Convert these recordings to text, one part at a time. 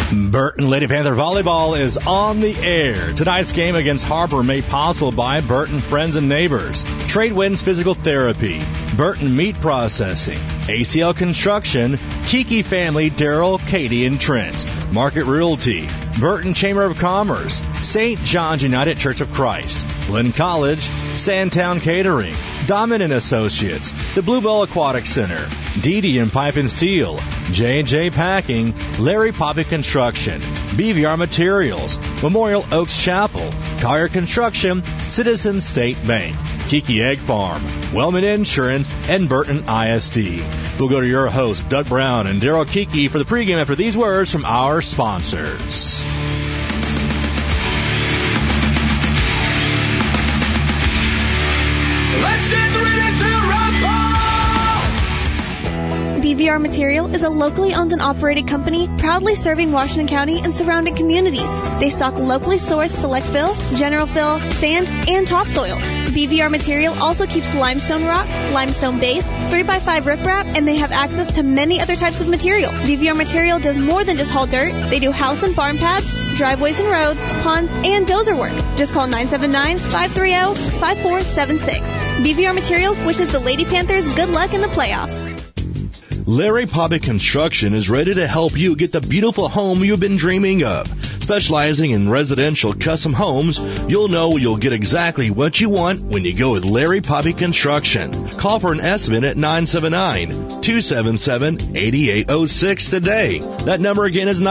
Burton Lady Panther Volleyball is on the air. Tonight's game against Harper made possible by Burton Friends and Neighbors, Trade Winds Physical Therapy, Burton Meat Processing, ACL Construction, Kiki Family, Daryl, Katie, and Trent, Market Realty, Burton Chamber of Commerce, St. John's United Church of Christ, Glenn College, Sandtown Catering, Diamond & Associates, the Bluebell Aquatic Center, DD and Pipe and Steel, J&J Packing, Larry Poppy Construction, BVR Materials, Memorial Oaks Chapel, Collier Construction, Citizens State Bank, Kiki Egg Farm, Wellman Insurance, and Burton ISD. We'll go to your hosts, Doug Brown and Daryl Kiki, for the pregame after these words from our sponsors. Let's get ready to rumble! BVR Material is a locally owned and operated company proudly serving Washington County and surrounding communities. They stock locally sourced select fill, general fill, sand, and topsoil. BVR Material also keeps limestone rock, limestone base, 3x5 riprap, and they have access to many other types of material. BVR Material does more than just haul dirt. They do house and barn pads, driveways and roads, ponds, and dozer work. Just call 979-530-5476. BVR Materials wishes the Lady Panthers good luck in the playoffs. Larry Poppy Construction is ready to help you get the beautiful home you've been dreaming of. Specializing in residential custom homes, you'll know you'll get exactly what you want when you go with Larry Poppy Construction. Call for an estimate at 979-277-8806 today. That number again is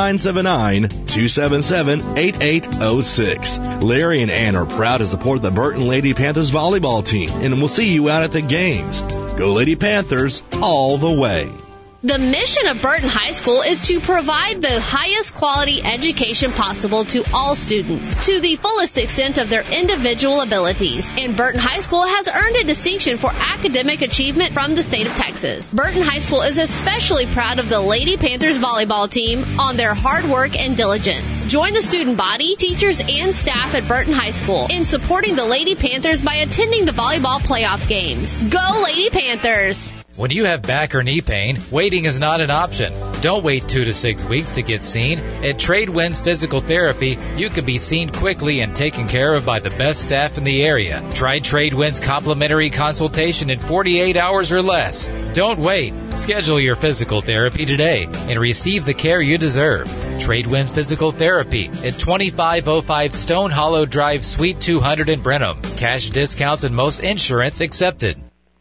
979-277-8806. Larry and Ann are proud to support the Burton Lady Panthers volleyball team, and we'll see you out at the games. Go Lady Panthers all the way. The mission of Burton High School is to provide the highest quality education possible to all students to the fullest extent of their individual abilities. And Burton High School has earned a distinction for academic achievement from the state of Texas. Burton High School is especially proud of the Lady Panthers volleyball team on their hard work and diligence. Join the student body, teachers, and staff at Burton High School in supporting the Lady Panthers by attending the volleyball playoff games. Go Lady Panthers! When you have back or knee pain, waiting is not an option. Don't wait 2 to 6 weeks to get seen. At Trade Winds Physical Therapy, you can be seen quickly and taken care of by the best staff in the area. Try Trade Winds complimentary consultation in 48 hours or less. Don't wait. Schedule your physical therapy today and receive the care you deserve. Trade Winds Physical Therapy at 2505 Stone Hollow Drive, Suite 200 in Brenham. Cash discounts and most insurance accepted.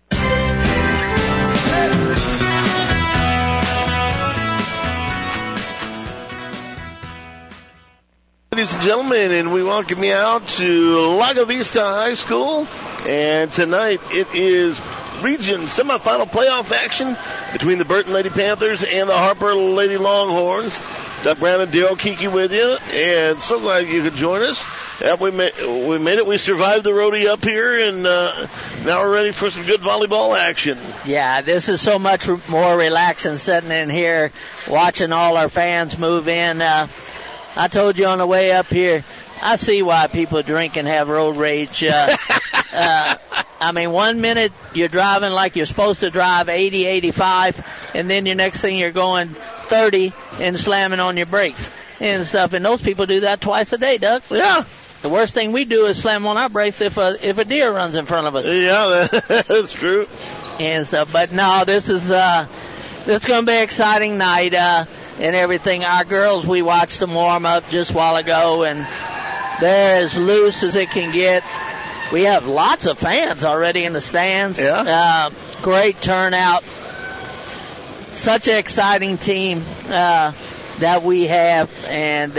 Ladies and gentlemen, and we welcome you out to Lago Vista High School. And tonight it is region semifinal playoff action between the Burton Lady Panthers and the Harper Lady Longhorns. Doug Brown and Daryl Kiki with you, and so glad you could join us. We made it. We survived the roadie up here, and now we're ready for some good volleyball action. Yeah, this is so much more relaxing sitting in here, watching all our fans move in. I told you on the way up here, I see why people drink and have road rage. I mean, 1 minute you're driving like you're supposed to drive 80, 85, and then your next thing you're going 30 and slamming on your brakes and stuff. And those people do that twice a day, Doug. Yeah. The worst thing we do is slam on our brakes if a deer runs in front of us. Yeah, that's true. And stuff. But no, this is going to be an exciting night. And everything. Our girls, we watched them warm up just a while ago, and they're as loose as it can get. We have lots of fans already in the stands. Yeah. Great turnout. Such an exciting team that we have, and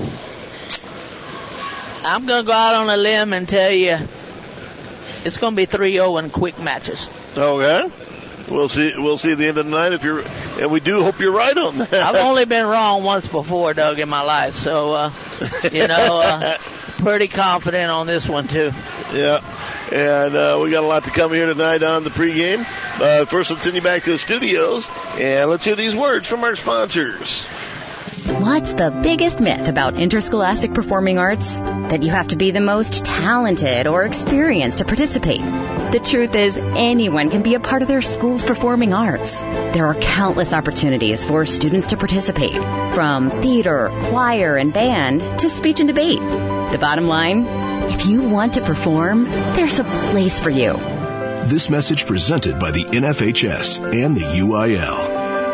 I'm going to go out on a limb and tell you it's going to be 3-0 in quick matches. Okay. We'll see at the end of the night and we do hope you're right on that. I've only been wrong once before, Doug, in my life, so pretty confident on this one too. Yeah, and we got a lot to come here tonight on the pregame. First, let's send you back to the studios and let's hear these words from our sponsors. What's the biggest myth about interscholastic performing arts? That you have to be the most talented or experienced to participate. The truth is, anyone can be a part of their school's performing arts. There are countless opportunities for students to participate, from theater, choir, and band to speech and debate. The bottom line, if you want to perform, there's a place for you. This message presented by the NFHS and the UIL.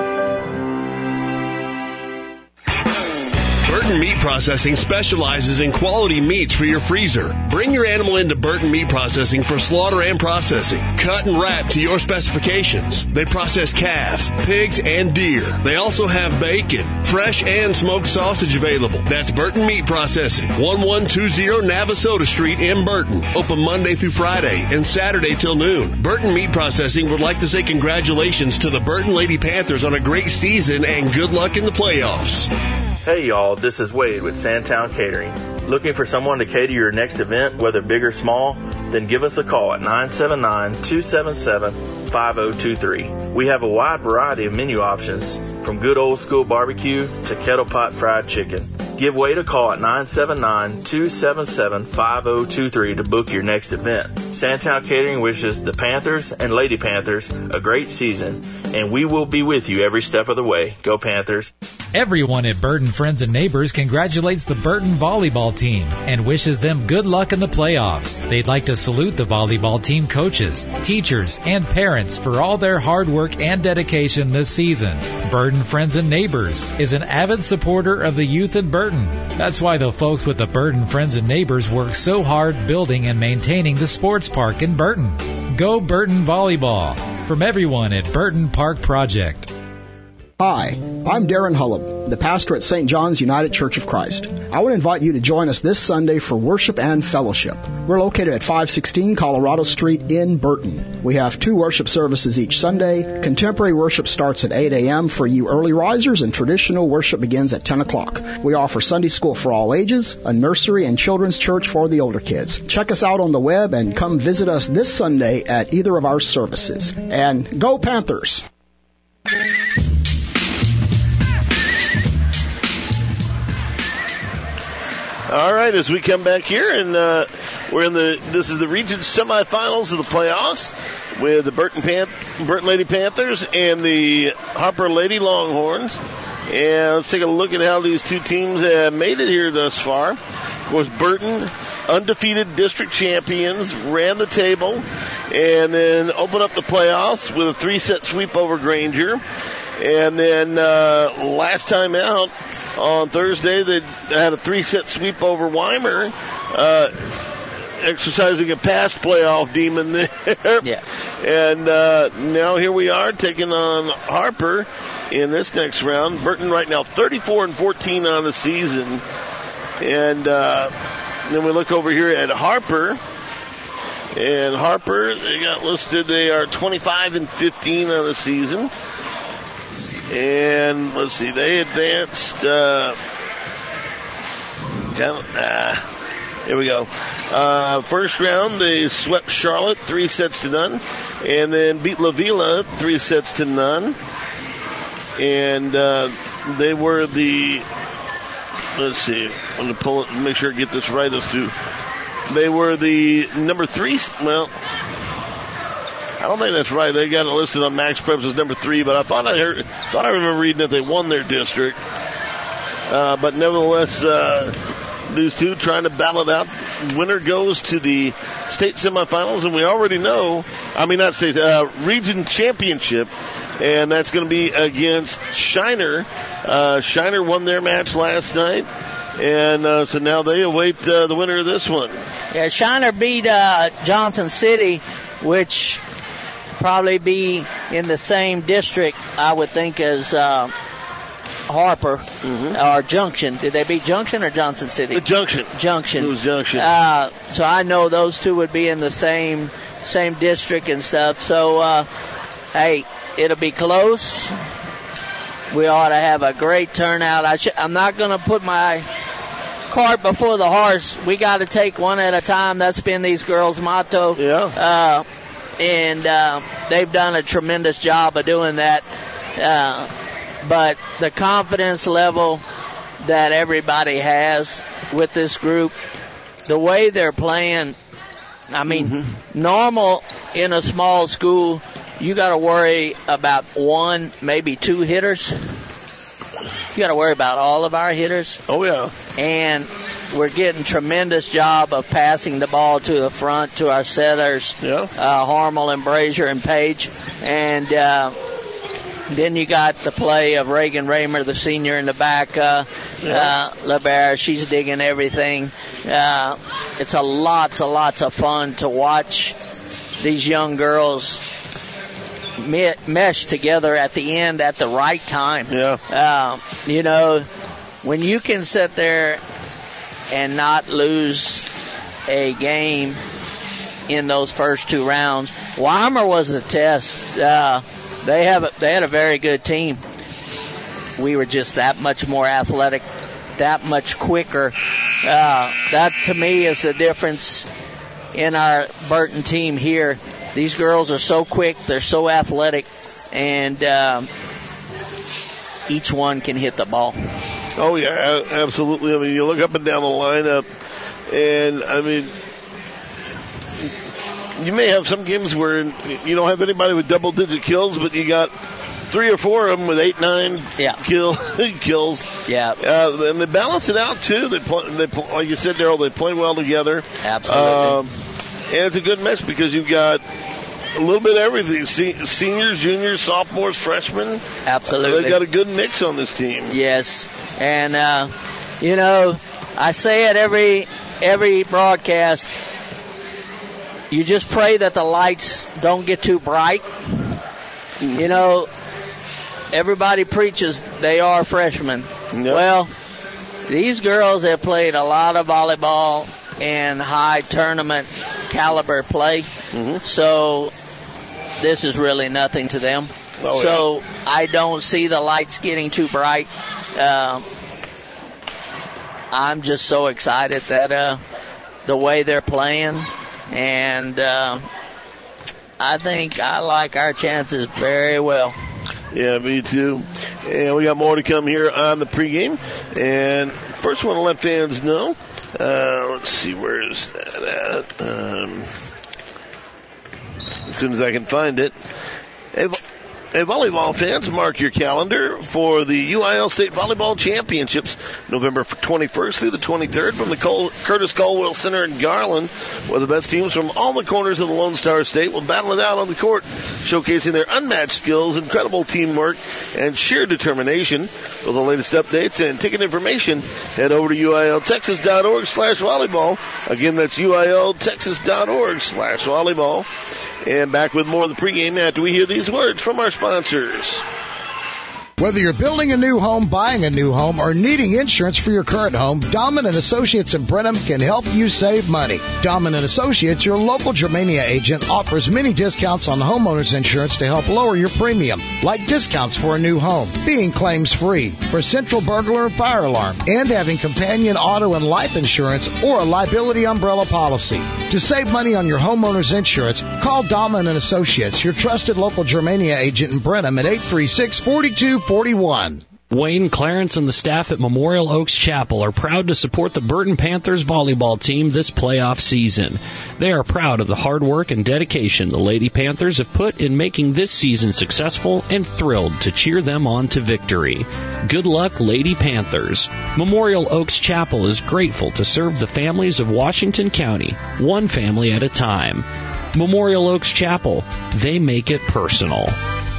Burton Meat Processing specializes in quality meats for your freezer. Bring your animal into Burton Meat Processing for slaughter and processing. Cut and wrap to your specifications. They process calves, pigs, and deer. They also have bacon, fresh and smoked sausage available. That's Burton Meat Processing, 1120 Navasota Street in Burton. Open Monday through Friday and Saturday till noon. Burton Meat Processing would like to say congratulations to the Burton Lady Panthers on a great season and good luck in the playoffs. Hey y'all, this is Wade with Sandtown Catering. Looking for someone to cater your next event, whether big or small? Then give us a call at 979-277-5023. We have a wide variety of menu options, from good old school barbecue to kettle pot fried chicken. Give Wade a call at 979-277-5023 to book your next event. Sandtown Catering wishes the Panthers and Lady Panthers a great season, and we will be with you every step of the way. Go Panthers! Everyone at Burton Friends and Neighbors congratulates the Burton volleyball team and wishes them good luck in the playoffs. They'd like to salute the volleyball team coaches, teachers, and parents for all their hard work and dedication this season. Burton Friends and Neighbors is an avid supporter of the youth in Burton. That's why the folks with the Burton Friends and Neighbors work so hard building and maintaining the sports park in Burton. Go Burton Volleyball! From everyone at Burton Park Project. Hi, I'm Darren Hullum, the pastor at St. John's United Church of Christ. I would invite you to join us this Sunday for worship and fellowship. We're located at 516 Colorado Street in Burton. We have 2 worship services each Sunday. Contemporary worship starts at 8 a.m. for you early risers, and traditional worship begins at 10 o'clock. We offer Sunday school for all ages, a nursery and children's church for the older kids. Check us out on the web and come visit us this Sunday at either of our services. And go Panthers! All right, as we come back here, and this is the region semifinals of the playoffs with the Burton Lady Panthers and the Harper Lady Longhorns. And let's take a look at how these two teams have made it here thus far. Of course, Burton, undefeated district champions, ran the table and then opened up the playoffs with a 3-set sweep over Granger. And then last time out, on Thursday, they had a 3-set sweep over Weimer, exercising a past playoff demon there. Yeah. And now here we are taking on Harper in this next round. Burton right now 34-14 on the season. And then we look over here at Harper. And Harper, they got listed, they are 25-15 on the season. And let's see, they advanced, here we go. First round, they swept Charlotte 3-0, and then beat La Villa 3-0. And they were the, let's see, I'm going to pull it and make sure I get this right as to, they were the number 3, well, I don't think that's right. They got it listed on Max Preps as number 3, but I thought I remember reading that they won their district. But nevertheless, these two trying to battle it out. Winner goes to the state semifinals, and we already know, not state, region championship, and that's going to be against Shiner. Shiner won their match last night, and so now they await the winner of this one. Yeah, Shiner beat Johnson City, which probably be in the same district, I would think, as Harper or Junction. Did they beat Junction or Johnson City? Junction. Junction. It was Junction. So I know those two would be in the same district and stuff. So, hey, it'll be close. We ought to have a great turnout. I'm not going to put my cart before the horse. We got to take one at a time. That's been these girls' motto. Yeah. And they've done a tremendous job of doing that. but the confidence level that everybody has with this group, the way they're playing, I mean, normal in a small school, you got to worry about one, maybe two hitters. You got to worry about all of our hitters. Oh, yeah. And we're getting tremendous job of passing the ball to the front to our setters, Harmel and Brazier and Page. And then you got the play of Reagan Raymer, the senior in the back, LeBaron. She's digging everything. It's lots of fun to watch these young girls mesh together at the end at the right time. You know, when you can sit there and not lose a game in those first two rounds. Weimar was a test. They had a very good team. We were just that much more athletic, that much quicker. That to me is the difference in our Burton team here. These girls are so quick, they're so athletic, and each one can hit the ball. Oh, yeah, absolutely. I mean, you look up and down the lineup, and, I mean, you may have some games where you don't have anybody with double-digit kills, but you got 3 or 4 of them with 8, 9 kills. Yeah. And they balance it out, too. They play, like you said, Daryl, they play well together. Absolutely. And it's a good mix because you've got a little bit of everything. Seniors, juniors, sophomores, freshmen. Absolutely. They've got a good mix on this team. Yes. And, you know, I say it every broadcast, you just pray that the lights don't get too bright. You know, everybody preaches they are freshmen. Yep. Well, these girls have played a lot of volleyball and high tournament caliber play. So this is really nothing to them. So I don't see the lights getting too bright. I'm just so excited that the way they're playing, and I think I like our chances very well. Yeah, me too. And we got more to come here on the pregame. And first want to let fans know, let's see, where is that at? As soon as I can find it. Hey, volleyball fans, mark your calendar for the UIL State Volleyball Championships, November 21st through the 23rd from the Curtis Caldwell Center in Garland, where the best teams from all the corners of the Lone Star State will battle it out on the court, showcasing their unmatched skills, incredible teamwork, and sheer determination. For the latest updates and ticket information, head over to UILTexas.org/volleyball. Again, that's UILTexas.org/volleyball. And back with more of the pregame after we hear these words from our sponsors. Whether you're building a new home, buying a new home, or needing insurance for your current home, Dahlman & Associates in Brenham can help you save money. Dahlman & Associates, your local Germania agent, offers many discounts on homeowners insurance to help lower your premium, like discounts for a new home, being claims-free, for central burglar and fire alarm, and having companion auto and life insurance or a liability umbrella policy. To save money on your homeowners insurance, call Dahlman & Associates, your trusted local Germania agent in Brenham at 836-4241. Wayne Clarence and the staff at Memorial Oaks Chapel are proud to support the Burton Panthers volleyball team this playoff season. They are proud of the hard work and dedication the Lady Panthers have put in making this season successful and thrilled to cheer them on to victory. Good luck, Lady Panthers. Memorial Oaks Chapel is grateful to serve the families of Washington County, one family at a time. Memorial Oaks Chapel, they make it personal.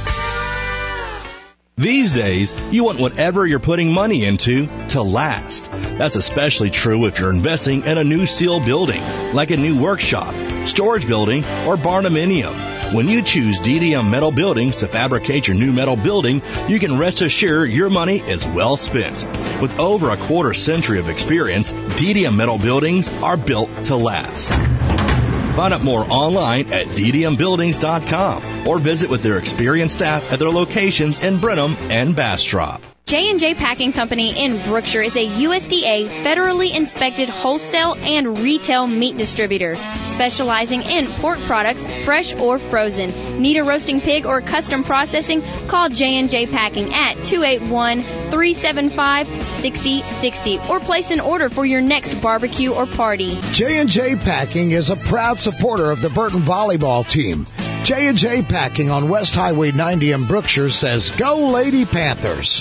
These days, you want whatever you're putting money into to last. That's especially true if you're investing in a new steel building, like a new workshop, storage building, or barndominium. When you choose DDM Metal Buildings to fabricate your new metal building, you can rest assured your money is well spent. With over a quarter century of experience, DDM Metal Buildings are built to last. Find out more online at ddmbuildings.com or visit with their experienced staff at their locations in Brenham and Bastrop. J&J Packing Company in Brookshire is a USDA federally inspected wholesale and retail meat distributor, specializing in pork products, fresh or frozen. Need a roasting pig or custom processing? Call J&J Packing at 281-375-6060 or place an order for your next barbecue or party. J&J Packing is a proud supporter of the Burton volleyball team. J&J Packing on West Highway 90 in Brookshire says, "Go Lady Panthers."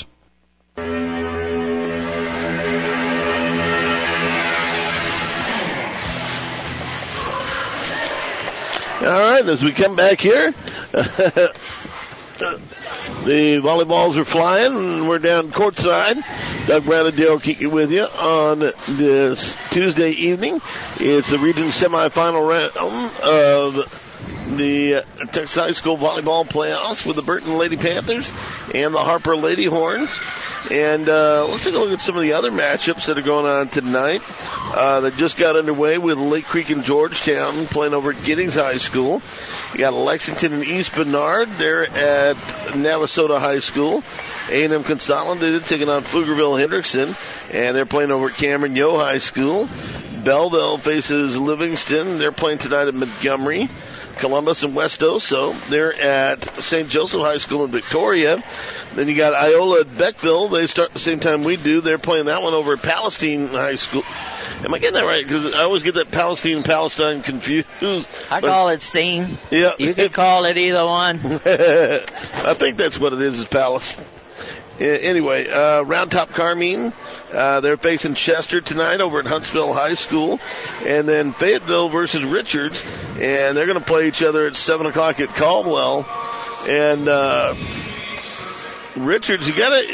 All right, as we come back here, the volleyballs are flying, and we're down courtside. Doug Brown and Daryl Kiki with you on this Tuesday evening. It's the region semifinal round of the Texas High School volleyball playoffs with the Burton Lady Panthers and the Harper Lady Horns. And let's take a look at some of the other matchups that are going on tonight that just got underway with Lake Creek and Georgetown playing over at Giddings High School. You got Lexington and East Bernard. They're at Navasota High School. A&M Consolidated taking on Pflugerville Hendrickson, and they're playing over at Cameron Yo High School. Belleville faces Livingston. They're playing tonight at Montgomery. Columbus and West Oso, they're at St. Joseph High School in Victoria. Then you got Iola at Beckville. They start the same time we do. They're playing that one over at Palestine High School. Am I getting that right? Because I always get that Palestine and Palestine confused. I call it Steen. Yeah. You could call it either one. I think that's what it is Palestine. Anyway, Round Top Carmine, they're facing Chester tonight over at Huntsville High School. And then Fayetteville versus Richards. And they're going to play each other at 7 o'clock at Caldwell. And Richards, you got to...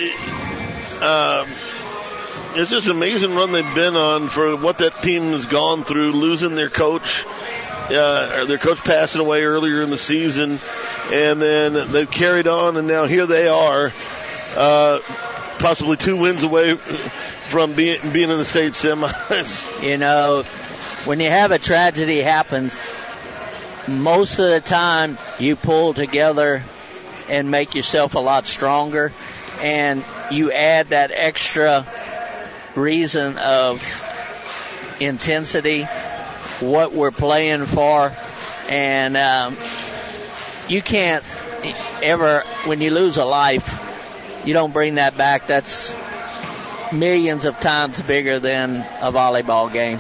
it's just an amazing run they've been on for what that team has gone through, losing their coach. Their coach passing away earlier in the season. And then they've carried on, and now here they are. Possibly 2 wins away from being in the state semis. You know, when you have a tragedy happens, most of the time you pull together and make yourself a lot stronger, and you add that extra reason of intensity, what we're playing for, and you can't ever, when you lose a life, you don't bring that back. That's millions of times bigger than a volleyball game.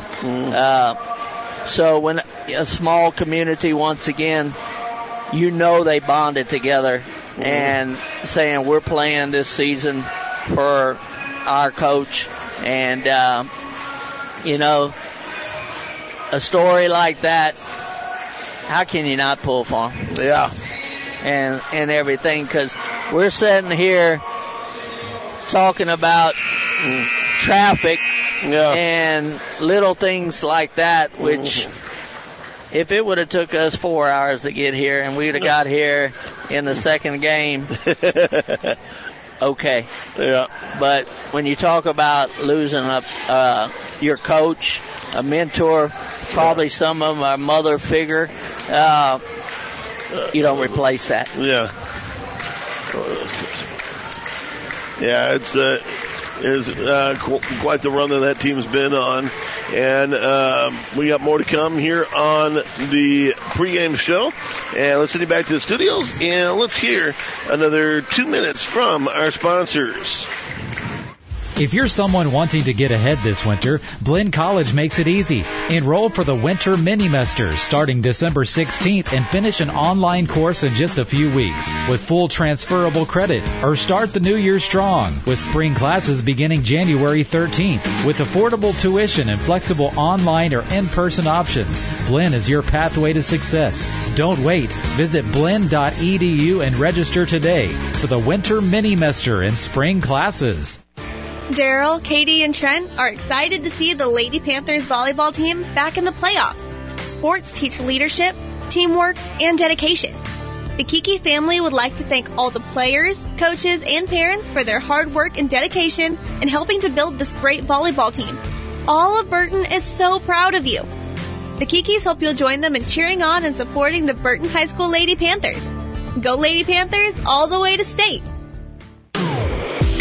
So when a small community, once again, you know they bonded together and saying we're playing this season for our coach. And, you know, a story like that, how can you not pull for them? Yeah. And everything, because we're sitting here talking about traffic and little things like that, which if it would have took us 4 hours to get here and we'd have got here in the second game, okay. Yeah. But when you talk about losing your coach, a mentor, probably some of them a mother figure, you don't replace that. Yeah. Yeah, it's quite the run that team's been on. And we got more to come here on the pregame show. And let's send you back to the studios, and let's hear another 2 minutes from our sponsors. If you're someone wanting to get ahead this winter, Blinn College makes it easy. Enroll for the Winter Mini-Mesters starting December 16th and finish an online course in just a few weeks with full transferable credit. Or start the new year strong with spring classes beginning January 13th. With affordable tuition and flexible online or in-person options, Blinn is your pathway to success. Don't wait. Visit blinn.edu and register today for the Winter Mini-Mester and spring classes. Daryl, Katie, and Trent are excited to see the Lady Panthers volleyball team back in the playoffs. Sports teach leadership, teamwork, and dedication. The Kiki family would like to thank all the players, coaches, and parents for their hard work and dedication in helping to build this great volleyball team. All of Burton is so proud of you. The Kikis hope you'll join them in cheering on and supporting the Burton High School Lady Panthers. Go Lady Panthers all the way to state.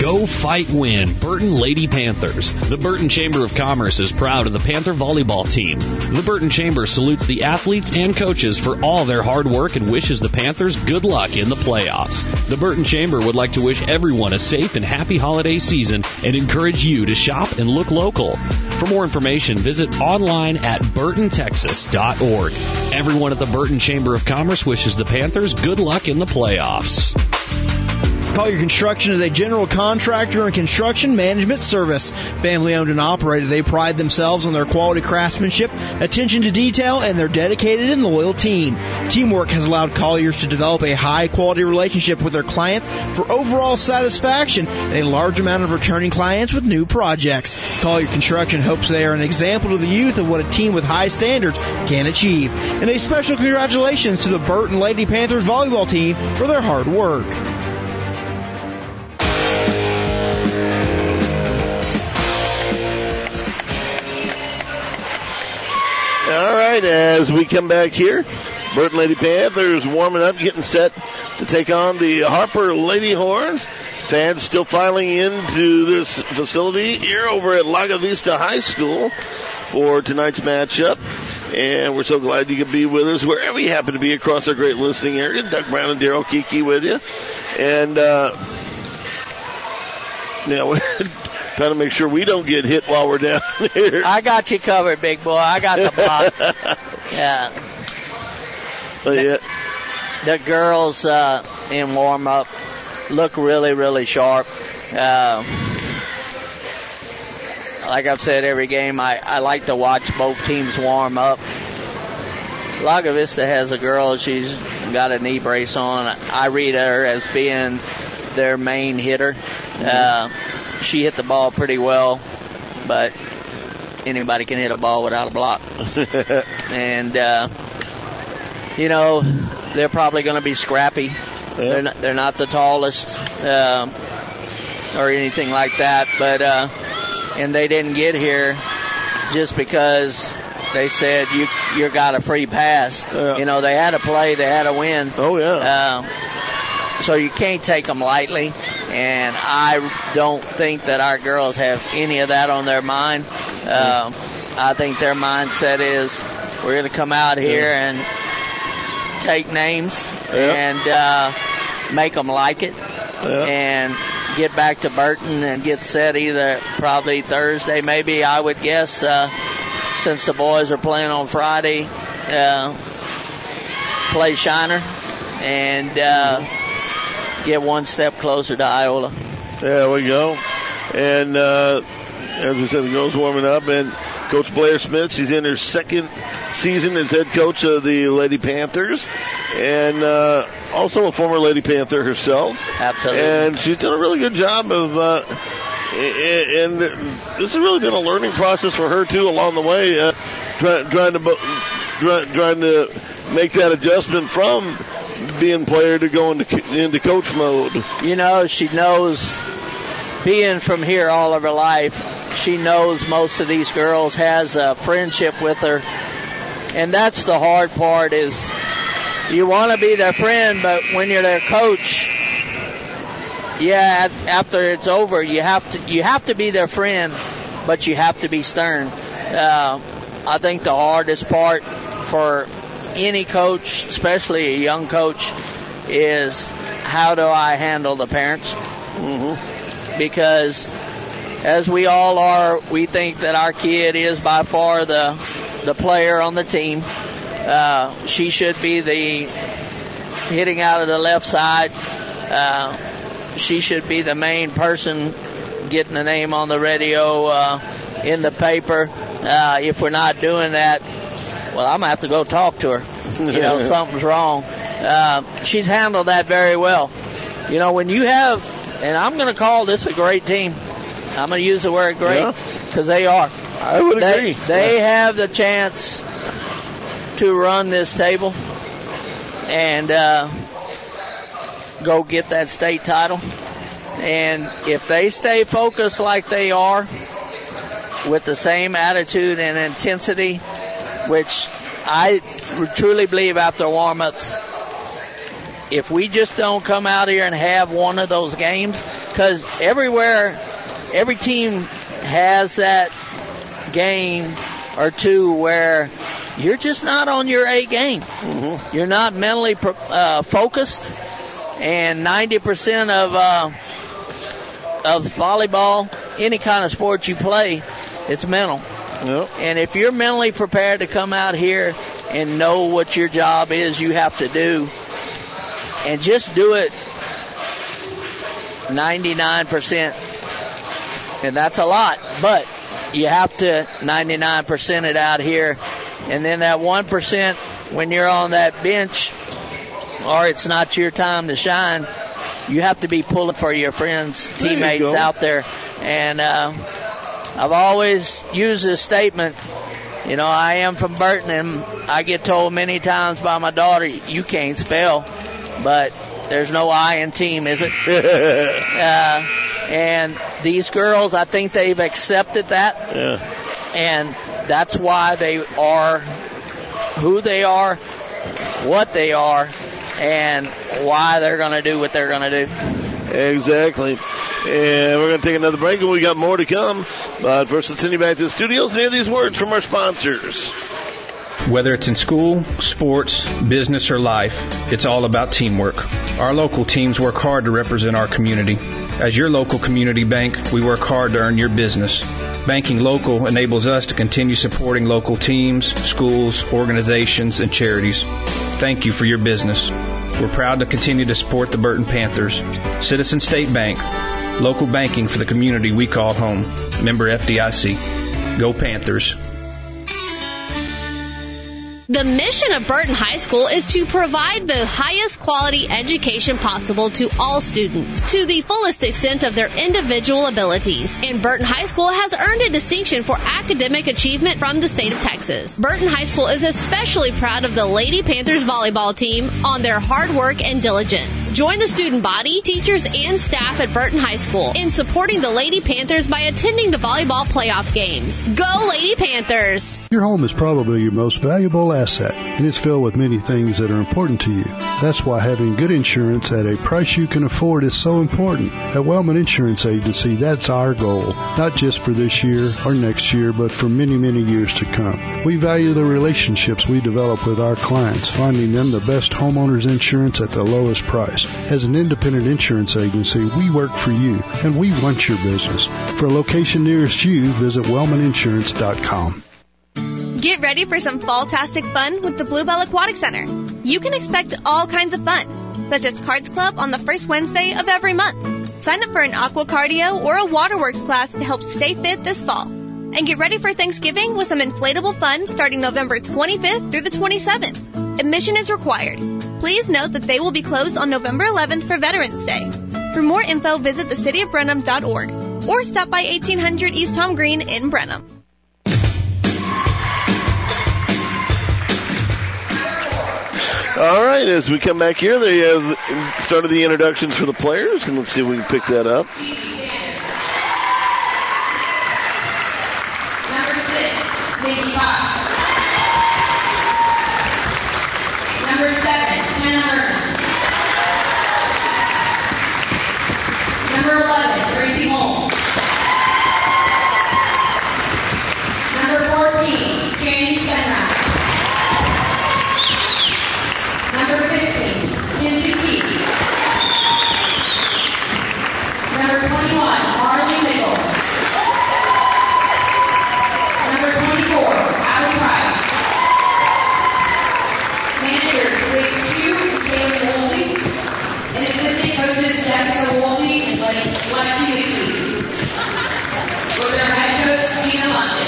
Go fight win, Burton Lady Panthers. The Burton Chamber of Commerce is proud of the Panther volleyball team. The Burton Chamber salutes the athletes and coaches for all their hard work and wishes the Panthers good luck in the playoffs. The Burton Chamber would like to wish everyone a safe and happy holiday season and encourage you to shop and look local. For more information, visit online at burtontexas.org. Everyone at the Burton Chamber of Commerce wishes the Panthers good luck in the playoffs. Collier Construction is a general contractor and construction management service. Family owned and operated, they pride themselves on their quality craftsmanship, attention to detail, and their dedicated and loyal team. Teamwork has allowed Colliers to develop a high quality relationship with their clients for overall satisfaction and a large amount of returning clients with new projects. Collier Construction hopes they are an example to the youth of what a team with high standards can achieve. And a special congratulations to the Burton Lady Panthers volleyball team for their hard work. All right, as we come back here, Burton Lady Panthers warming up, getting set to take on the Harper Lady Horns. Fans still filing into this facility here over at Lago Vista High School for tonight's matchup. And we're so glad you could be with us wherever you happen to be across our great listening area. Doug Brown and Daryl Kiki with you. And, we're trying to make sure we don't get hit while we're down here. I got you covered, big boy. I got the block. Yeah. But yeah. The girls in warm-up look really, really sharp. Like I've said every game, I like to watch both teams warm up. Lago Vista has a girl, she's got a knee brace on. I read her as being their main hitter. She hit the ball pretty well, but anybody can hit a ball without a block. And, they're probably going to be scrappy. Yeah. They're not the tallest or anything like that, but and they didn't get here just because they said you got a free pass. Yeah. They had to play, they had to win. Oh yeah. So you can't take them lightly, and I don't think that our girls have any of that on their mind. I think their mindset is we're going to come out here and take names and make them like it and get back to Burton and get set either probably Thursday, maybe, I would guess, since the boys are playing on Friday, play Shiner and get one step closer to Iola. There we go. And as we said, the girls warming up, and Coach Blair Smith, she's in her second season as head coach of the Lady Panthers, and also a former Lady Panther herself. Absolutely. And she's done a really good job of, and this has really been a learning process for her too along the way, trying to make that adjustment from being player to go into coach mode. She knows, being from here all of her life, she knows most of these girls, has a friendship with her. And that's the hard part, is you want to be their friend, but when you're their coach, after it's over, you have to be their friend, but you have to be stern. I think the hardest part for any coach, especially a young coach, is how do I handle the parents? Mm-hmm. Because as we all are, we think that our kid is by far the player on the team. She should be the hitting out of the left side. She should be the main person getting the name on the radio, in the paper. If we're not doing that, well, I'm going to have to go talk to her. Something's wrong. She's handled that very well. When you have, and I'm going to call this a great team. I'm going to use the word great because they are. I would agree. They have the chance to run this table and go get that state title. And if they stay focused like they are, with the same attitude and intensity, which I truly believe after warm-ups, if we just don't come out here and have one of those games, because every team has that game or two where you're just not on your A game. Mm-hmm. You're not mentally focused, and 90% of volleyball, any kind of sport you play, it's mental. Yep. And if you're mentally prepared to come out here and know what your job is, you have to do, and just do it 99%, and that's a lot, but you have to 99% it out here. And then that 1%, when you're on that bench or it's not your time to shine, you have to be pulling for your friends, teammates out there. And I've always used this statement, you know, I am from Burton, and I get told many times by my daughter, you can't spell, but there's no I in team, is it? And these girls, I think they've accepted that. Yeah. And that's why they are who they are, what they are, and why they're going to do what they're going to do. Exactly. And we're going to take another break, and we got more to come. But first, let's send you back to the studios and hear these words from our sponsors. Whether it's in school, sports, business, or life, it's all about teamwork. Our local teams work hard to represent our community. As your local community bank, we work hard to earn your business. Banking local enables us to continue supporting local teams, schools, organizations, and charities. Thank you for your business. We're proud to continue to support the Burton Panthers. Citizen State Bank, local banking for the community we call home. Member FDIC. Go Panthers. The mission of Burton High School is to provide the highest quality education possible to all students to the fullest extent of their individual abilities. And Burton High School has earned a distinction for academic achievement from the state of Texas. Burton High School is especially proud of the Lady Panthers volleyball team on their hard work and diligence. Join the student body, teachers, and staff at Burton High School in supporting the Lady Panthers by attending the volleyball playoff games. Go Lady Panthers! Your home is probably your most valuable asset, and it's filled with many things that are important to you. That's why having good insurance at a price you can afford is so important. At Wellman Insurance Agency, that's our goal, not just for this year or next year, but for many, many years to come. We value the relationships we develop with our clients, finding them the best homeowners insurance at the lowest price. As an independent insurance agency, we work for you, and we want your business. For a location nearest you, visit wellmaninsurance.com. Get ready for some fall-tastic fun with the Bluebell Aquatic Center. You can expect all kinds of fun, such as Cards Club on the first Wednesday of every month. Sign up for an aqua cardio or a waterworks class to help stay fit this fall. And get ready for Thanksgiving with some inflatable fun starting November 25th through the 27th. Admission is required. Please note that they will be closed on November 11th for Veterans Day. For more info, visit thecityofbrenham.org or stop by 1800 East Tom Green in Brenham. All right, as we come back here, they have started the introductions for the players, and let's see if we can pick that up. Number 6, Nikki Fox. Number 7, Hannah Herman. Number 11, Gracie Holmes. Number 14, Jamie Stenhouse. Number 15, Kinsey Keith. Number 21, Marley Middle. Number 24, Allie Price. Managers, week 2, Haley Woolsey. And assistant coaches, Jessica Woolsey and Lexi McPhee. With their head coach, Tina London.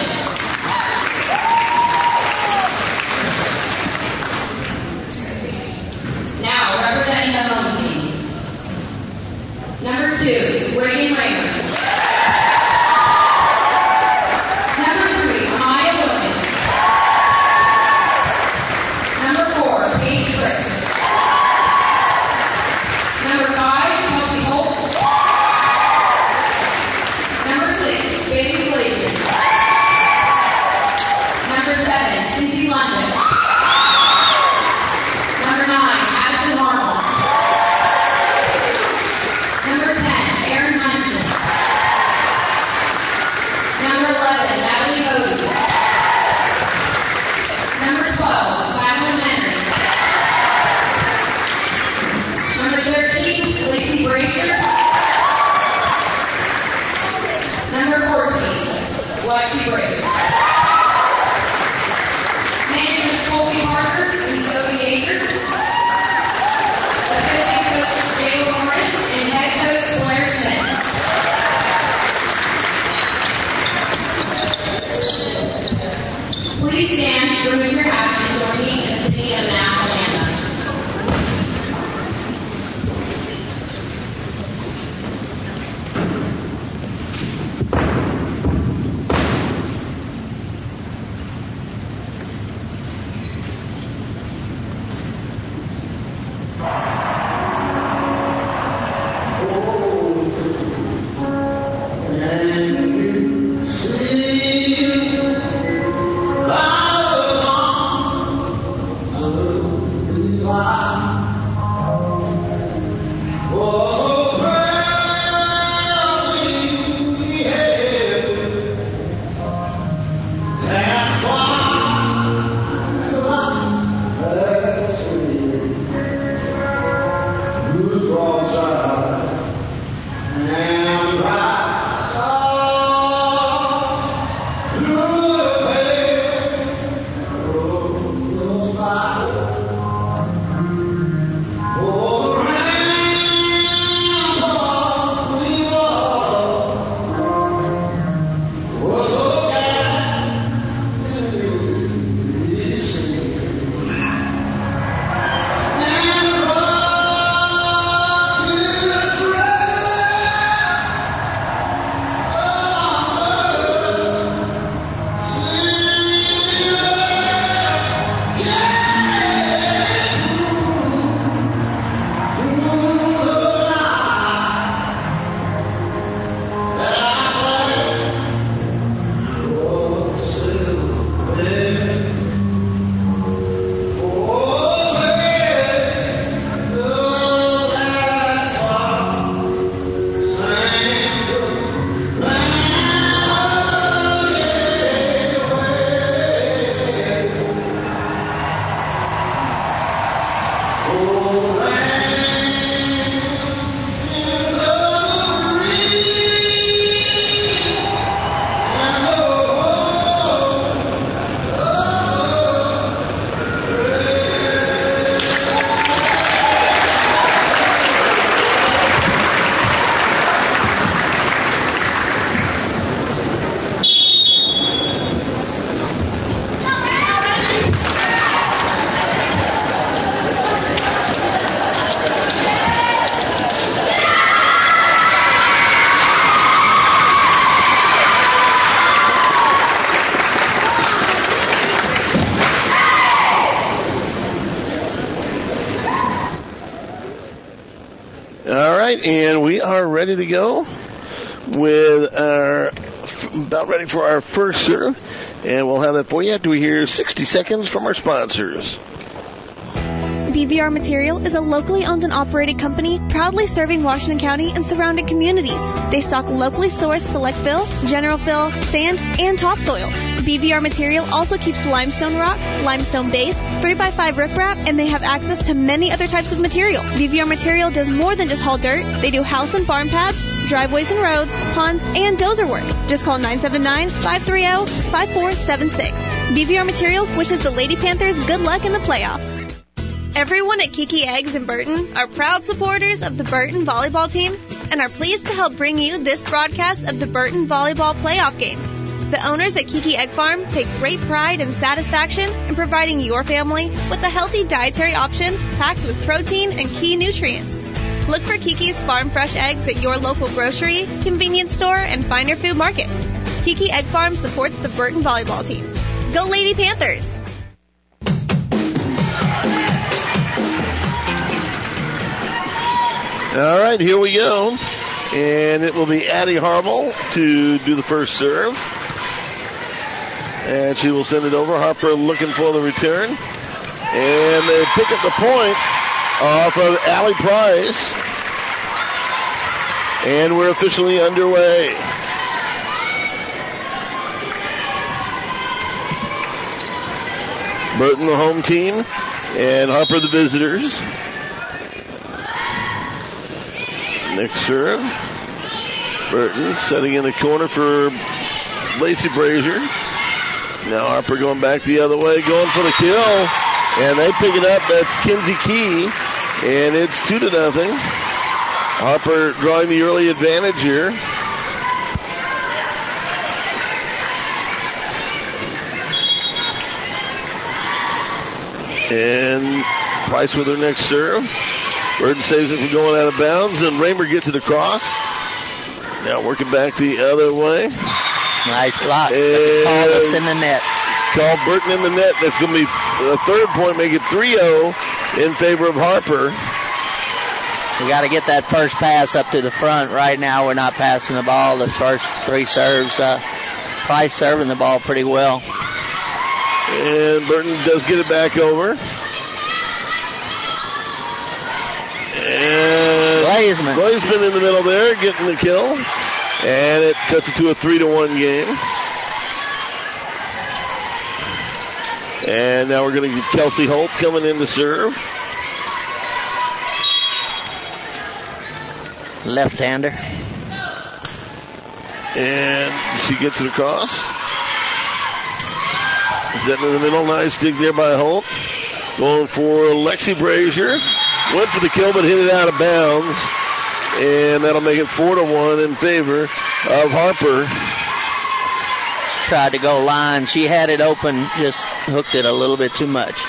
Now, representing the home team. Number 2, Reagan Raymond. Number 3, Maya Williams. Number 4, Paige Rich. Number 5, Kelsey Holt. Number 6, Bailey Gleason. Number 7, Lindsay London. Number 9, Addison Arnold. Number 10, Aaron 11, Natalie Moses. Number 12, Madeline Henry. Number 13, Lacey Brazier. Number 14, Lexi Brazier. Management Colby Parker and Zoe Yeager. Assistant coach Jayla Lawrence and head coach Blair Smith. Please stand to remove your hats and join me in the singing of the national anthem. And we are ready to go with about ready for our first serve. And we'll have that for you after we hear 60 seconds from our sponsors. BVR Material is a locally owned and operated company proudly serving Washington County and surrounding communities. They stock locally sourced select fill, general fill, sand, and topsoil. BVR Material also keeps limestone rock, limestone base, 3x5 riprap, and they have access to many other types of material. BVR Material does more than just haul dirt. They do house and barn pads, driveways and roads, ponds, and dozer work. Just call 979-530-5476. BVR Materials wishes the Lady Panthers good luck in the playoffs. Everyone at Kiki Eggs in Burton are proud supporters of the Burton volleyball team and are pleased to help bring you this broadcast of the Burton volleyball playoff game. The owners at Kiki Egg Farm take great pride and satisfaction in providing your family with a healthy dietary option packed with protein and key nutrients. Look for Kiki's Farm Fresh Eggs at your local grocery, convenience store, and Finer Food Market. Kiki Egg Farm supports the Burton volleyball team. Go Lady Panthers! All right, here we go. And it will be Addie Harmel to do the first serve. And she will send it over. Harper looking for the return. And they pick up the point off of Allie Price. And we're officially underway. Burton the home team, and Harper the visitors. Next serve. Burton setting in the corner for Lacey Brazier. Now Harper going back the other way, going for the kill. And they pick it up. That's Kinsey Key. And it's 2-0. Harper drawing the early advantage here. And Price with her next serve. Burton saves it from going out of bounds, and Raymer gets it across. Now working back the other way. Nice block. Call us in the net. Call Burton in the net. That's going to be the third point, make it 3-0 in favor of Harper. We got to get that first pass up to the front. Right now we're not passing the ball. The first three serves, Price serving the ball pretty well. And Burton does get it back over. And Glazeman in the middle there, getting the kill. And it cuts it to a 3-1 game. And now we're going to get Kelsey Holt coming in to serve. Left-hander. And she gets it across. Setting in the middle. Nice dig there by Holt. Going for Lexi Brazier. Went for the kill but hit it out of bounds. And that'll make it 4-1 in favor of Harper. Tried to go line. She had it open, just hooked it a little bit too much.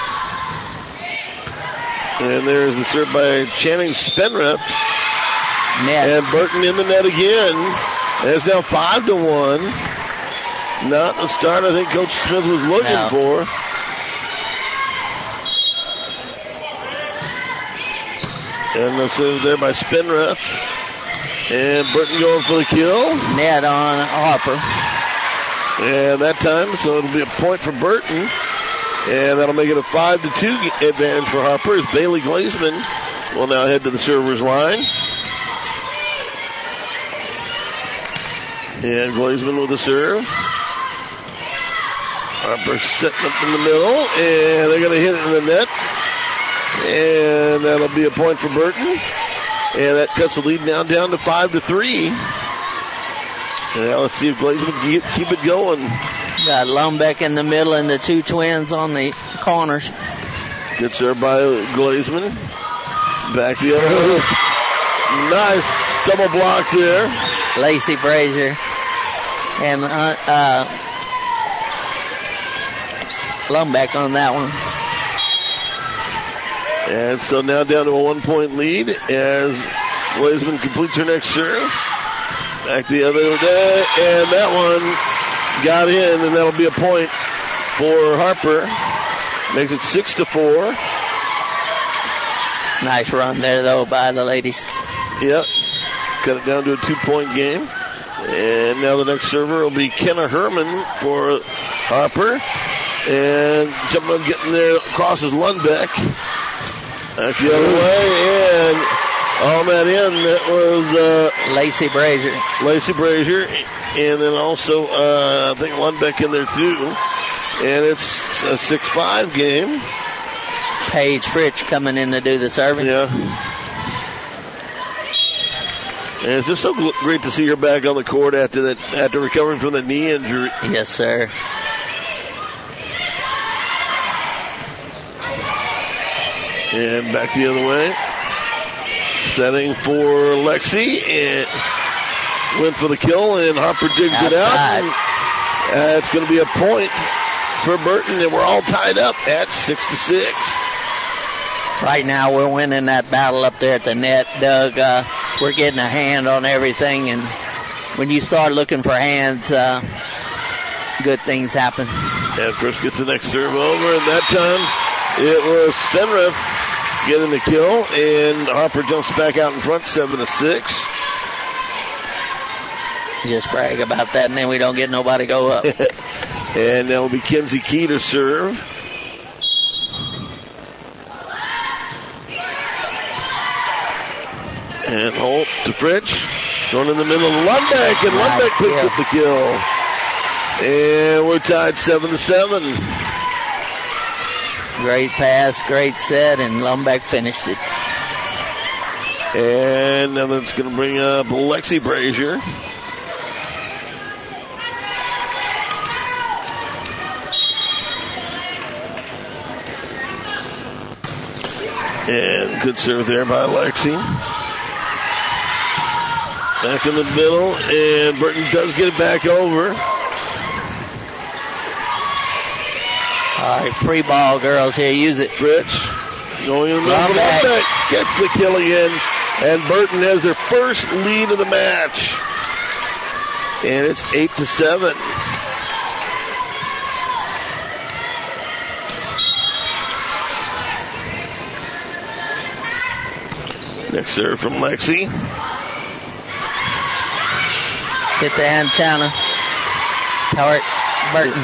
And there's the serve by Channing Spenreth. Net. And Burton in the net again. And it's now 5-1. Not the start I think Coach Smith was looking for. And the serve there by Spenreth. And Burton going for the kill. Net on Harper. And that time, so it'll be a point for Burton. And that'll make it a 5-2 advantage for Harper as Bailey Glazeman will now head to the server's line. And Glazeman with the serve. Harper setting up in the middle, and they're going to hit it in the net. And that'll be a point for Burton. And that cuts the lead now down to 5-3. Now let's see if Glazeman can keep it going. Got Lumbeck in the middle and the two twins on the corners. Good serve by Glazeman. Back the other way. Nice double block there. Lacey Brazier and Lumbeck on that one. And so now down to a 1-point lead as Glazeman completes her next serve. Back the other way, and that one got in, and that'll be a point for Harper. Makes it 6-4. Nice run there, though, by the ladies. Yep. Cut it down to a 2-point game. And now the next server will be Kenna Herman for Harper. And jumping up, getting there, crosses Lundbeck. Back the other way, and on that end, that was Lacey Brazier. Lacey Brazier, and then also I think Lundbeck in there too. And it's a 6-5 game. Paige Fritch coming in to do the serving. Yeah. And it's just so great to see her back on the court after recovering from the knee injury. Yes, sir. And back the other way. Setting for Lexi. And went for the kill, and Harper digs it out. And it's going to be a point for Burton, and we're all tied up at 6-6. Right now, we're winning that battle up there at the net, Doug. We're getting a hand on everything, and when you start looking for hands, good things happen. And first gets the next serve over, and that time it was Spenreth getting the kill, and Harper jumps back out in front, 7-6. Just brag about that, and then we don't get nobody go up. And that will be Kinsey Key to serve. And Holt to Fritch. Going in the middle of Lundbeck, and Lundbeck picks up the kill. And we're tied 7-7. Great pass, great set, and Lumbeck finished it. And now that's going to bring up Lexi Brazier. And good serve there by Lexi. Back in the middle, and Burton does get it back over. All right, free ball, girls. Here, use it. Fritz going in the middle. Lumbeck gets the kill again, and Burton has their first lead of the match. And it's 8-7. Next serve from Lexi. Hit the antenna. Howard Burton.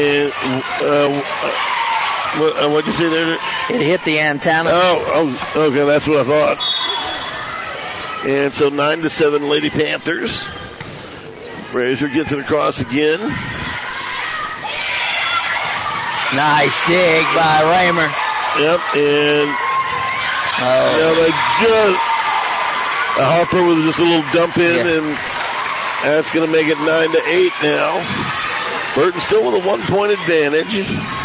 What'd you say there? It hit the antenna. Oh, okay, that's what I thought. And so 9-7 Lady Panthers. Brazier gets it across again. Nice dig by Raymer. Yep, and Harper with just a little dump in, and that's going to make it 9-8 now. Burton still with a 1-point advantage.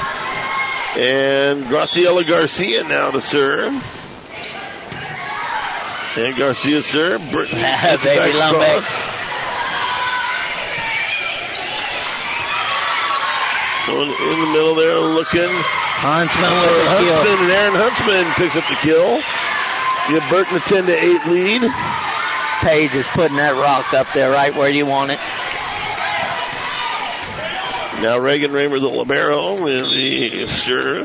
And Graciela Garcia now to serve. And Garcia serve. Burton baby Lumbeck. In the middle there looking. Huntsman with the kill. And Aaron Huntsman picks up the kill. Give Burton a 10-8 lead. Page is putting that rock up there right where you want it. Now Reagan Raymer, the libero, with the serve.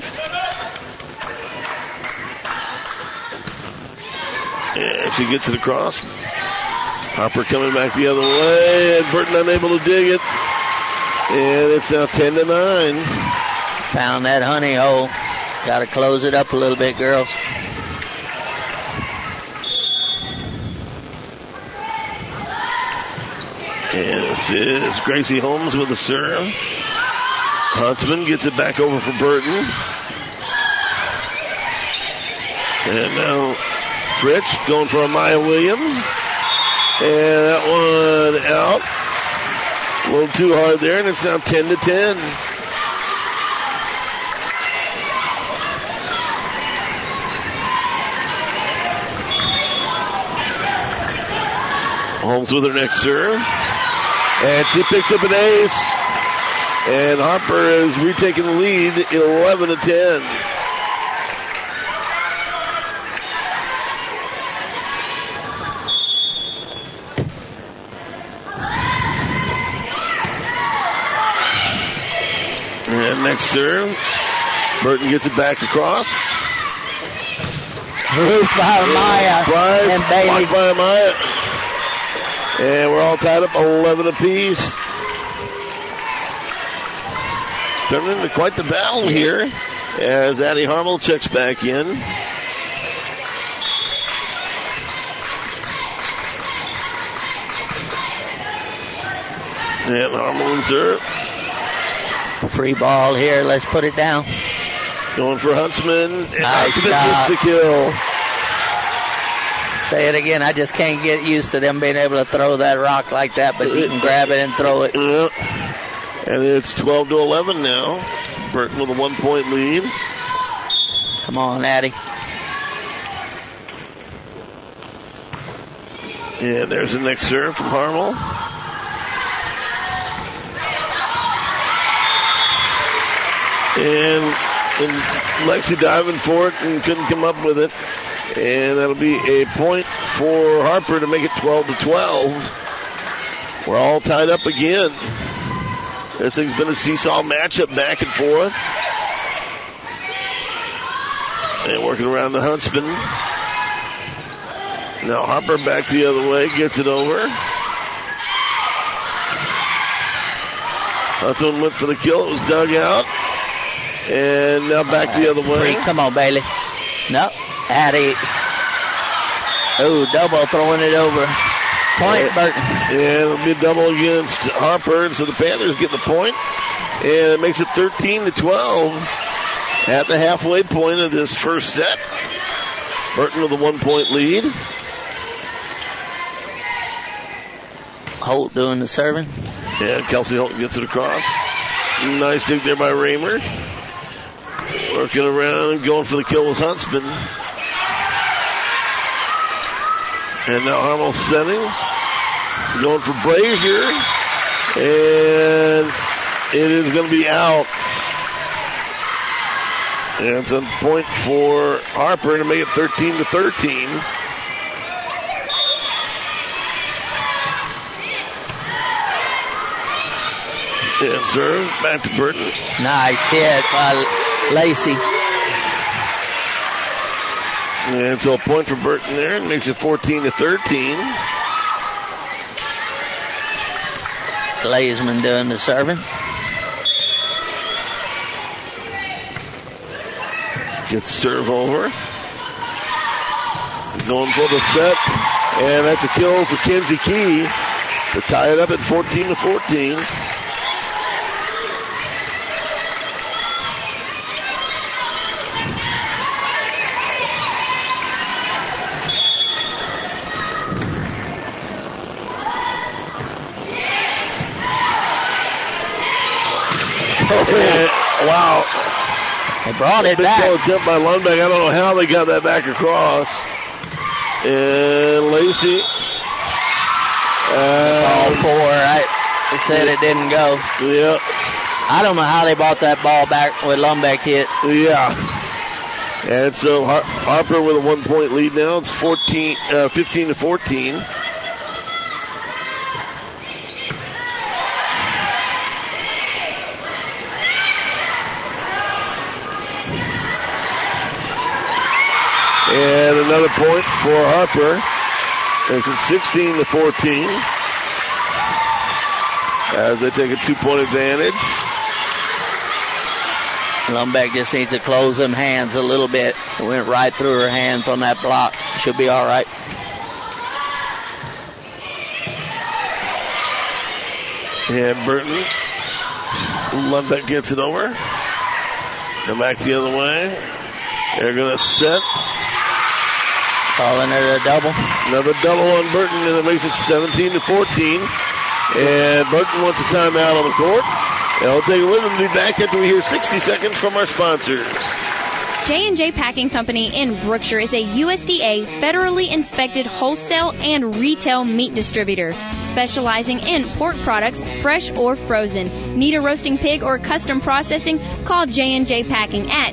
And she gets it across. Hopper coming back the other way, and Burton unable to dig it. And it's now 10-9. Found that honey hole. Got to close it up a little bit, girls. And this is Gracie Holmes with the serve. Huntsman gets it back over for Burton. And now Fritz going for Amaya Williams. And that one out. A little too hard there, and it's now 10-10. Holmes with her next serve. And she picks up an ace. And Harper is retaking the lead, 11-10. And next serve. Burton gets it back across. Ruth by Amaya. And Bailey. By Amaya. And we're all tied up 11 apiece. Turning into quite the battle here as Addie Harmel checks back in. And Harmel and serve. Free ball here. Let's put it down. Going for Huntsman. And nice Huntsman gets the kill. Say it again. I just can't get used to them being able to throw that rock like that, but you can grab it and throw it. Yeah. And it's 12-11 now. Burton with a 1-point lead. Come on, Addie. And there's the next serve from Harmel. And Lexi diving for it and couldn't come up with it. And that'll be a point for Harper to make it 12-12. We're all tied up again. This thing's been a seesaw matchup back and forth. And working around the Huntsman. Now Harper back the other way, gets it over. Huntsman went for the kill. It was dug out. And now back the other way. Come on, Bailey. No. Addie. Oh, double throwing it over. Point, Burton. And it'll be a double against Harper. And so the Panthers get the point. And it makes it 13-12. at the halfway point of this first set. Burton with a 1-point lead. Holt doing the serving. And Kelsey Holt gets it across. Nice dig there by Raymer. Working around and going for the kill with Huntsman. And now Harmel setting. Going for Brazier. And it is going to be out. And it's a point for Harper to make it 13-13. And serve back to Burton. Nice hit by Lacey. And so a point for Burton there. It makes it 14-13. Glazeman doing the serving. Gets serve over. Going for the set. And that's a kill for Kenzie Key to tie it up at 14-14. Wow. They brought it back. Big attempt by Lundbeck. I don't know how they got that back across. And Lacey. Ball 4, right? They said it didn't go. Yeah. I don't know how they brought that ball back with Lundbeck hit. Yeah. And so Harper with a 1-point lead now. It's 15-14. And another point for Harper. It's 16-14. As they take a 2-point advantage. Lundbeck just needs to close them hands a little bit. It went right through her hands on that block. Should be all right. And Burton. Lundbeck gets it over. Come back the other way. They're going to set. Calling it a double. Another double on Burton, and it makes it 17-14. And Burton wants a timeout on the court. And I'll take it with him and be back after we hear 60 seconds from our sponsors. J&J Packing Company in Brookshire is a USDA federally inspected wholesale and retail meat distributor, specializing in pork products, fresh or frozen. Need a roasting pig or custom processing? Call J&J Packing at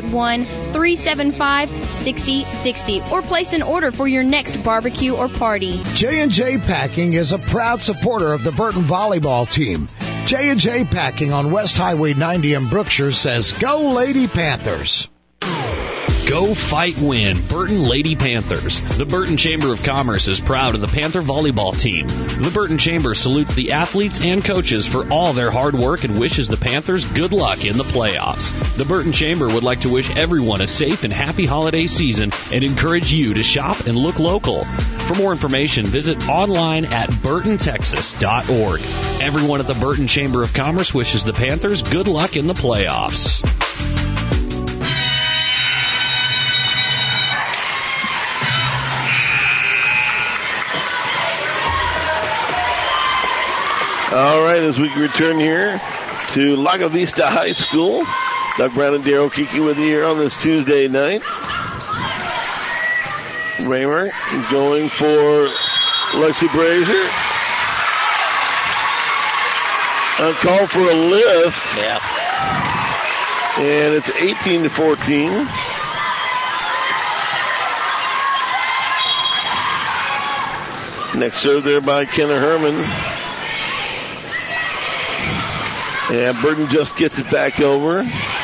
281-375-6060 or place an order for your next barbecue or party. J&J Packing is a proud supporter of the Burton volleyball team. J&J Packing on West Highway 90 in Brookshire says, "Go Lady Panthers." Go fight win, Burton Lady Panthers. The Burton Chamber of Commerce is proud of the Panther volleyball team. The Burton Chamber salutes the athletes and coaches for all their hard work and wishes the Panthers good luck in the playoffs. The Burton Chamber would like to wish everyone a safe and happy holiday season and encourage you to shop and look local. For more information, visit online at burtontexas.org. Everyone at the Burton Chamber of Commerce wishes the Panthers good luck in the playoffs. All right, as we return here to Lago Vista High School, Doug Brown and Daryl Kiki with you here on this Tuesday night. Raymer going for Lexi Brazier. A call for a lift. Yeah. And it's 18-14. Next serve there by Kenna Herman. And Burton just gets it back over.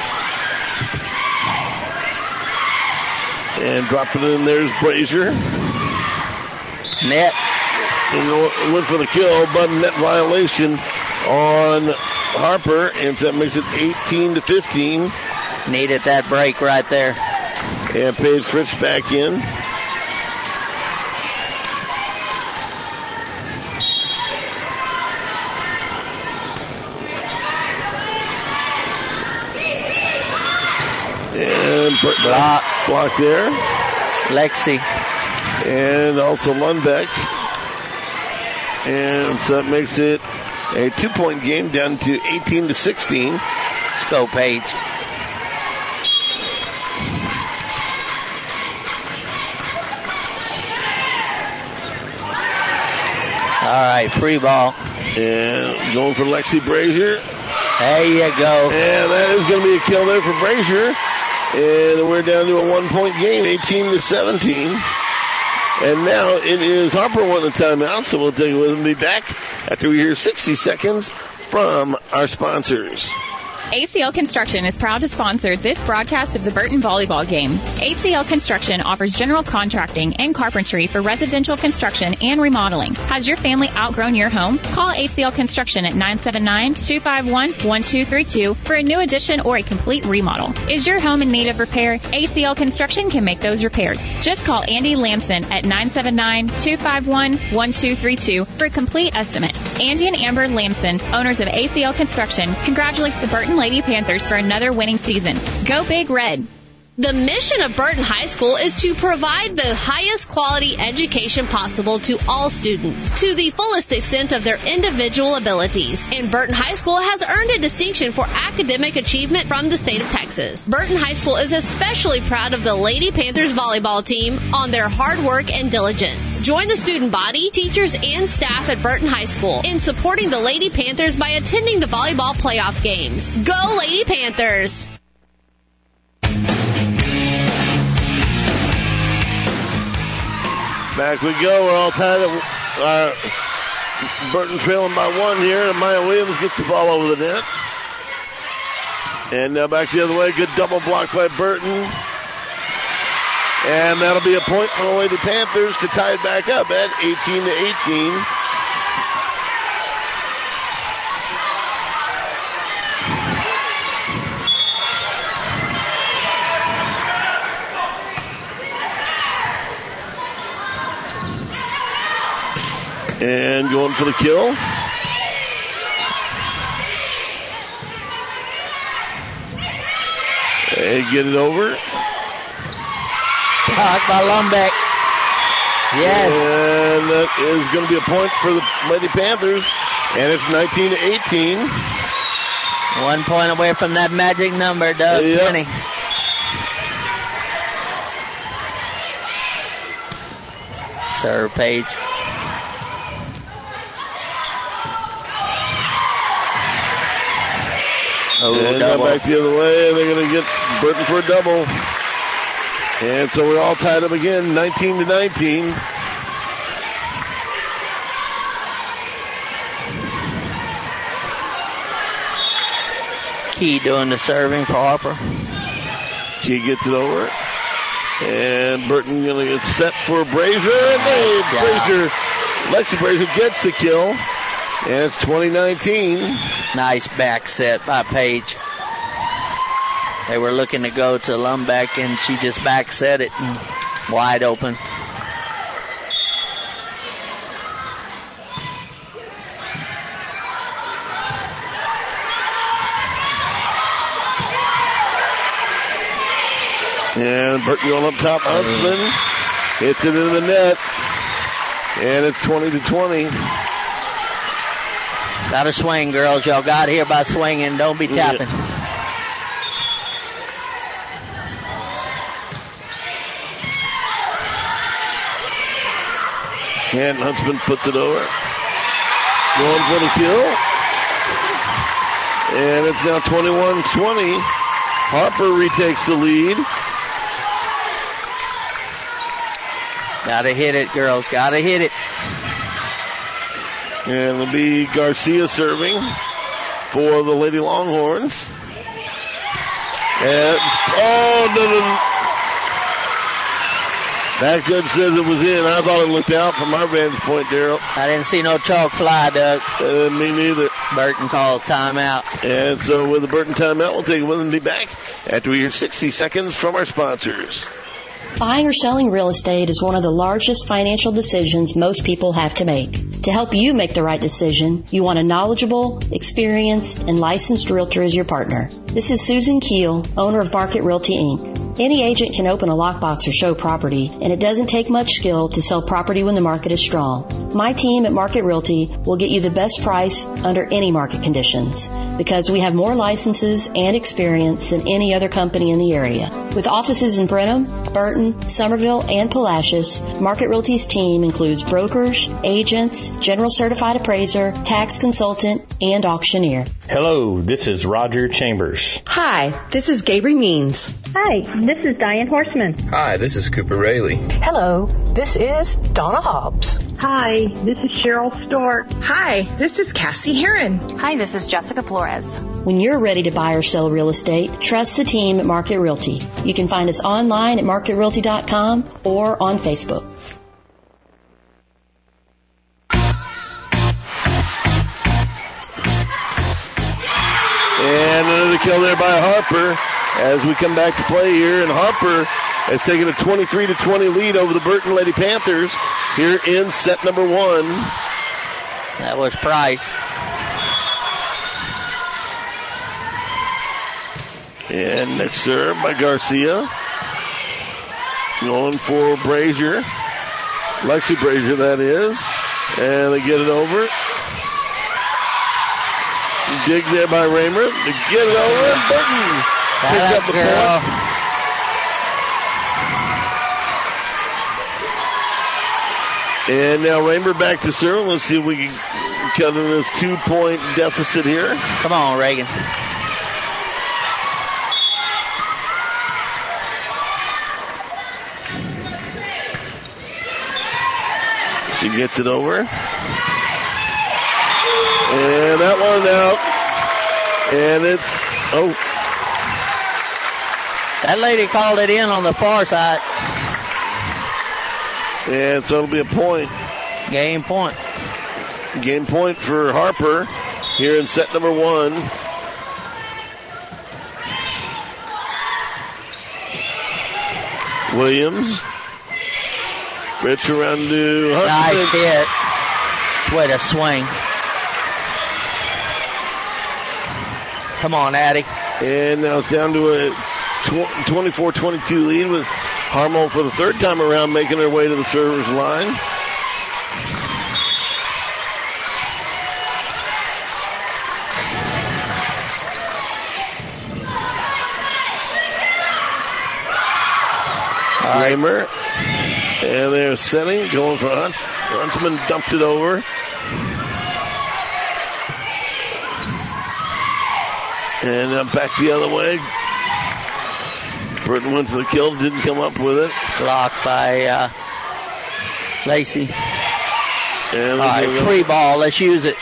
And dropping it in there's Brazier. Net. And went for the kill, but net violation on Harper. And so that makes it 18-15. Needed that break right there. And Paige Fritz back in. And block there. Lexi. And also Lundbeck. And so that makes it a 2-point game down to 18-16. Let's go, Paige. All right, free ball. And going for Lexi Brazier. There you go. And that is going to be a kill there for Brazier. And we're down to a 1-point game, 18-17. And now it is Harper wanting the timeout, so we'll take it with him. Be back after we hear 60 seconds from our sponsors. ACL Construction is proud to sponsor this broadcast of the Burton volleyball game. ACL Construction offers general contracting and carpentry for residential construction and remodeling. Has your family outgrown your home? Call ACL Construction at 979-251-1232 for a new addition or a complete remodel. Is your home in need of repair? ACL Construction can make those repairs. Just call Andy Lamson at 979-251-1232 for a complete estimate. Andy and Amber Lamson, owners of ACL Construction, congratulates the Burton Lady Panthers for another winning season. Go Big Red. The mission of Burton High School is to provide the highest quality education possible to all students to the fullest extent of their individual abilities. And Burton High School has earned a distinction for academic achievement from the state of Texas. Burton High School is especially proud of the Lady Panthers volleyball team on their hard work and diligence. Join the student body, teachers, and staff at Burton High School in supporting the Lady Panthers by attending the volleyball playoff games. Go Lady Panthers! Back we go. We're all tied up. Burton trailing by 1 here, and Maya Williams gets the ball over the net. And now back the other way. Good double block by Burton. And that'll be a point for the Lady Panthers to tie it back up at 18-18. And going for the kill. And get it over. Blocked by Lumbeck. Yes. And that is going to be a point for the Lady Panthers. And it's 19-18. 1 point away from that magic number, Doug. Yep. 20. Serve, Page. And now back the other way, and they're going to get Burton for a double. And so we're all tied up again, 19-19. Key doing the serving for Harper. Key gets it over. And Burton going to get set for Brazier. And Brazier, Lexi Brazier gets the kill. And it's 2019. Nice back set by Page. They were looking to go to Lumbeck, and she just back set it and wide open. And Burton going up top, Huntsman hits it into the net. And it's 20-20. Got to swing, girls. Y'all got here by swinging. Don't be tapping. And Huntsman puts it over. Going for the kill. And it's now 21-20. Harper retakes the lead. Got to hit it, girls. Got to hit it. And it'll be Garcia serving for the Lady Longhorns. And, that judge says it was in. I thought it looked out from our vantage point, Daryl. I didn't see no chalk fly, Doug. Me neither. Burton calls timeout. And so with the Burton timeout, we'll take it with and be back after we hear 60 seconds from our sponsors. Buying or selling real estate is one of the largest financial decisions most people have to make. To help you make the right decision, you want a knowledgeable, experienced, and licensed realtor as your partner. This is Susan Keel, owner of Market Realty, Inc. Any agent can open a lockbox or show property, and it doesn't take much skill to sell property when the market is strong. My team at Market Realty will get you the best price under any market conditions because we have more licenses and experience than any other company in the area. With offices in Brenham, Burton, Somerville, and Palacios, Market Realty's team includes brokers, agents, general certified appraiser, tax consultant, and auctioneer. Hello, this is Roger Chambers. Hi, this is Gabriel Means. Hi, this is Diane Horseman. Hi, this is Cooper Rayleigh. Hello, this is Donna Hobbs. Hi, this is Cheryl Stork. Hi, this is Cassie Heron. Hi, this is Jessica Flores. When you're ready to buy or sell real estate, trust the team at Market Realty. You can find us online at marketrealty.com or on Facebook. And another kill there by Harper as we come back to play here. And Harper has taken a 23-20 lead over the Burton Lady Panthers here in set number 1. That was Price. And next serve by Garcia. Going for Brazier. Lexi Brazier, that is. And they get it over. Dig there by Raymer. They get it over. And Burton picks up the point. And now Raymer back to serve. Let's see if we can cut in this 2-point deficit here. Come on, Reagan. She gets it over. And that one out. And it's, that lady called it in on the far side. And so it'll be a point. Game point. Game point for Harper here in set number 1. Williams. Rich around to Hutchinson. Nice hit. Way to swing. Come on, Addie. And now it's down to a 24-22 lead with Harmon for the third time around making her way to the server's line. Raymer. And they're setting, going for Hunts. Huntsman dumped it over. And back the other way. Burton went for the kill, didn't come up with it. Blocked by Lacey. And all right, free ball, let's use it.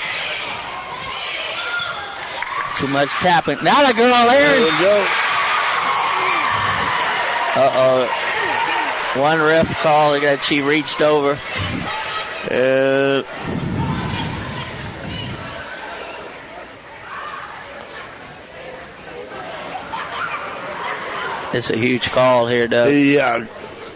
Too much tapping. Now the girl, Aaron. There we go. Uh-oh. One ref called that she reached over. And it's a huge call here, Doug. Yeah.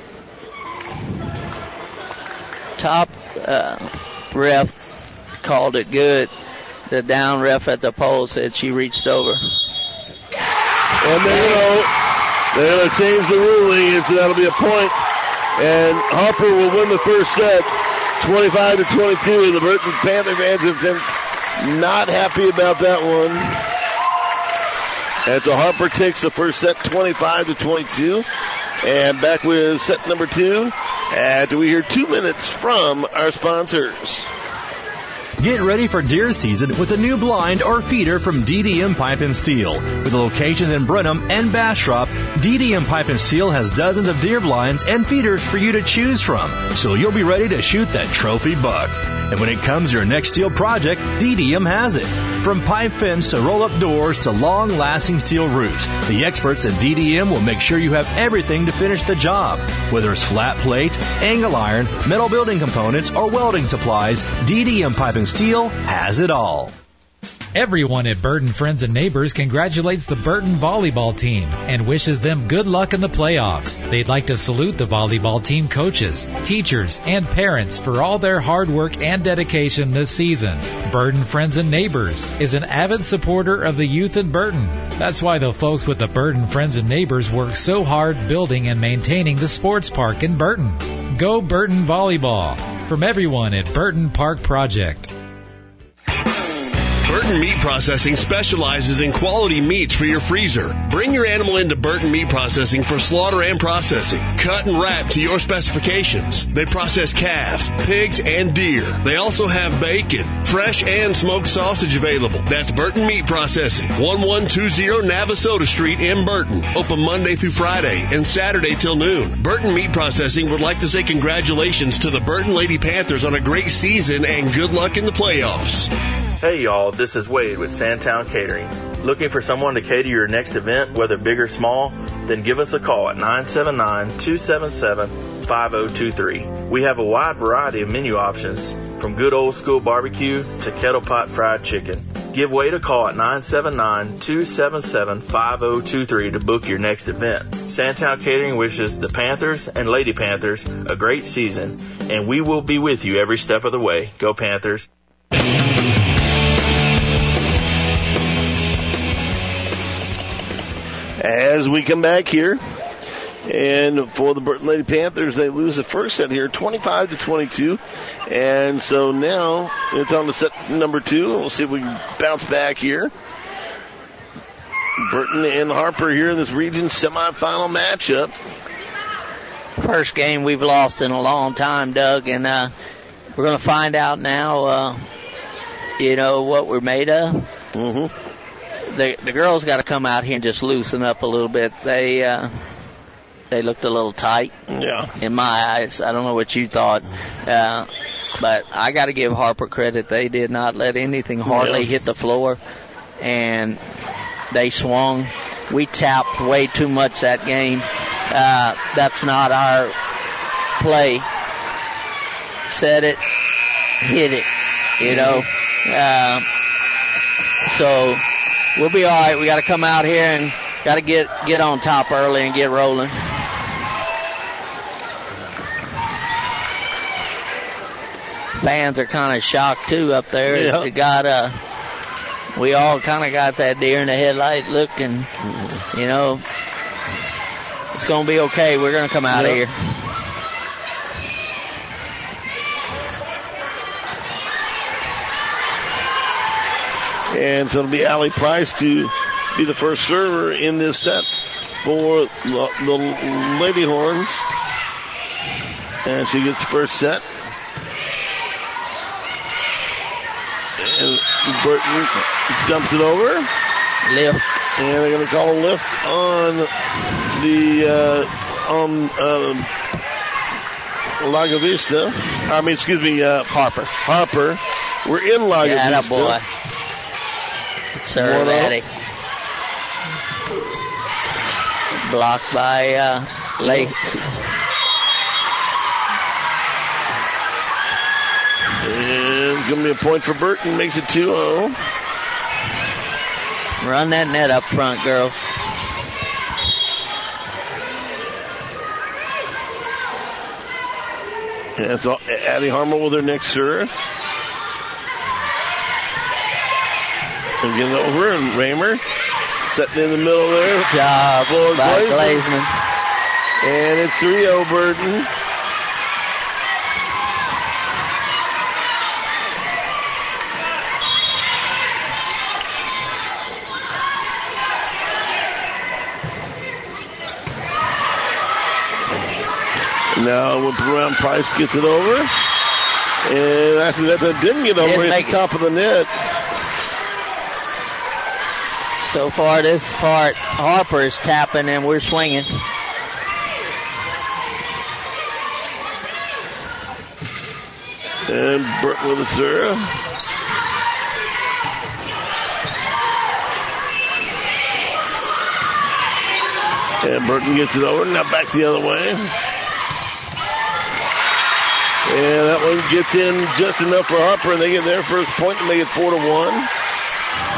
Top ref called it good. The down ref at the pole said she reached over. And they're going to change the ruling, and so that'll be a point. And Harper will win the first set, 25-22. And the Burton Panther fans have been not happy about that one. And so Harper takes the first set, 25-22. And back with set number 2. After we hear 2 minutes from our sponsors. Get ready for deer season with a new blind or feeder from DDM Pipe and Steel. With locations in Brenham and Bastrop, DDM Pipe and Steel has dozens of deer blinds and feeders for you to choose from, so you'll be ready to shoot that trophy buck. And when it comes to your next steel project, DDM has it. From pipe fence to roll-up doors to long-lasting steel roofs, the experts at DDM will make sure you have everything to finish the job. Whether it's flat plate, angle iron, metal building components, or welding supplies, DDM Pipe and Steel has it all. Everyone at Burton Friends and Neighbors congratulates the Burton volleyball team and wishes them good luck in the playoffs. They'd like to salute the volleyball team coaches, teachers, and parents for all their hard work and dedication this season. Burton Friends and Neighbors is an avid supporter of the youth in Burton. That's why the folks with the Burton Friends and Neighbors work so hard building and maintaining the sports park in Burton. Go Burton Volleyball! From everyone at Burton Park Project. Burton Meat Processing specializes in quality meats for your freezer. Bring your animal into Burton Meat Processing for slaughter and processing. Cut and wrap to your specifications. They process calves, pigs, and deer. They also have bacon, fresh and smoked sausage available. That's Burton Meat Processing, 1120 Navasota Street in Burton. Open Monday through Friday and Saturday till noon. Burton Meat Processing would like to say congratulations to the Burton Lady Panthers on a great season and good luck in the playoffs. Hey y'all, this is Wade with Sandtown Catering. Looking for someone to cater your next event, whether big or small? Then give us a call at 979-277-5023. We have a wide variety of menu options, from good old school barbecue to kettle pot fried chicken. Give Wade a call at 979-277-5023 to book your next event. Sandtown Catering wishes the Panthers and Lady Panthers a great season, and we will be with you every step of the way. Go Panthers! As we come back here, and for the Burton Lady Panthers, they lose the first set here, 25-22, and so now it's on to set number 2. We'll see if we can bounce back here. Burton and Harper here in this region semifinal matchup. First game we've lost in a long time, Doug, and we're going to find out now, what we're made of. Mm-hmm. The girls got to come out here and just loosen up a little bit. They looked a little tight, in my eyes. I don't know what you thought, but I got to give Harper credit. They did not let anything hardly hit the floor, and they swung. We tapped way too much that game. That's not our play. Set it, hit it, so we'll be all right. We got to come out here and got to get on top early and get rolling. Fans are kind of shocked too up there. Yeah. We all kind of got that deer in the headlight look, and it's going to be okay. We're going to come out of here. And so it'll be Allie Price to be the first server in this set for the Lady Horns. And she gets the first set. And Burton dumps it over. Lift. And they're going to call a lift on the Lago Vista. Harper. Harper. We're in Lago Vista. Yeah, that boy. Serve Eddie. Blocked by Lacey. And it's going to be a point for Burton. Makes it 2-0. Run that net up front, girls. And it's Addie Harmel with her next serve. And get it over, and Raymer setting in the middle there. Good job by Glazeman. And it's 3-0 Burton. Now whip around, Price gets it over. And after that didn't get over at the top of the net. So far this part, Harper is tapping and we're swinging. And Burton with a serve. And Burton gets it over. Now back the other way. And that one gets in just enough for Harper, and they get their first point to make it 4-1.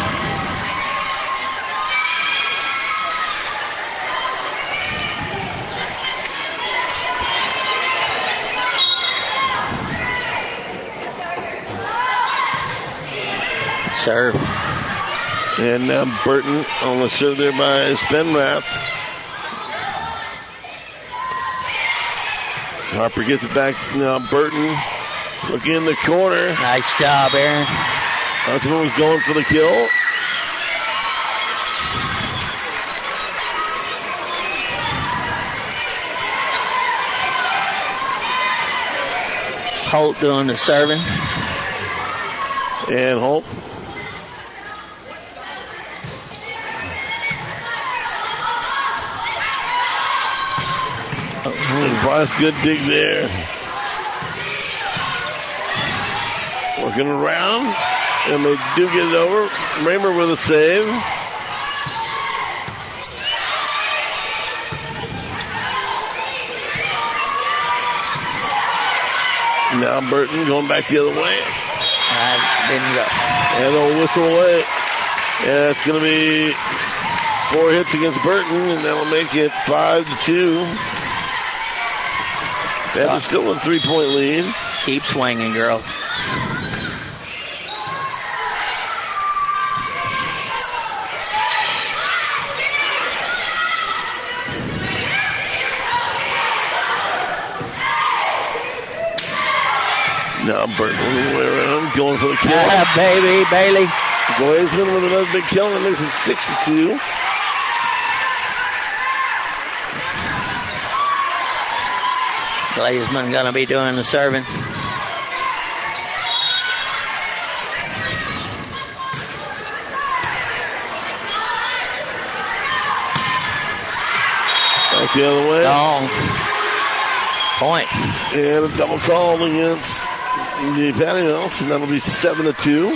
serve. And now Burton on the serve there by Spenrath. Harper gets it back. Now Burton looking in the corner. Nice job, Aaron. Husband's going for the kill. Holt doing the serving. And Holt. Price, good dig there. Working around. And they do get it over. Raymer with a save. Now Burton going back the other way. Didn't go. And they'll whistle away. And it's going to be 4 hits against Burton, and that'll make it 5-2. Panthers still in 3-point lead. Keep swinging, girls. Now Burton all the way around, going for the kill. Yeah, baby, Bailey. Glazeman with another big kill, and makes it 6-2. Glazeman gonna be doing the serving. Back the other way. Long. Point. And a double call against the Patty Mills, and that'll be 7-2.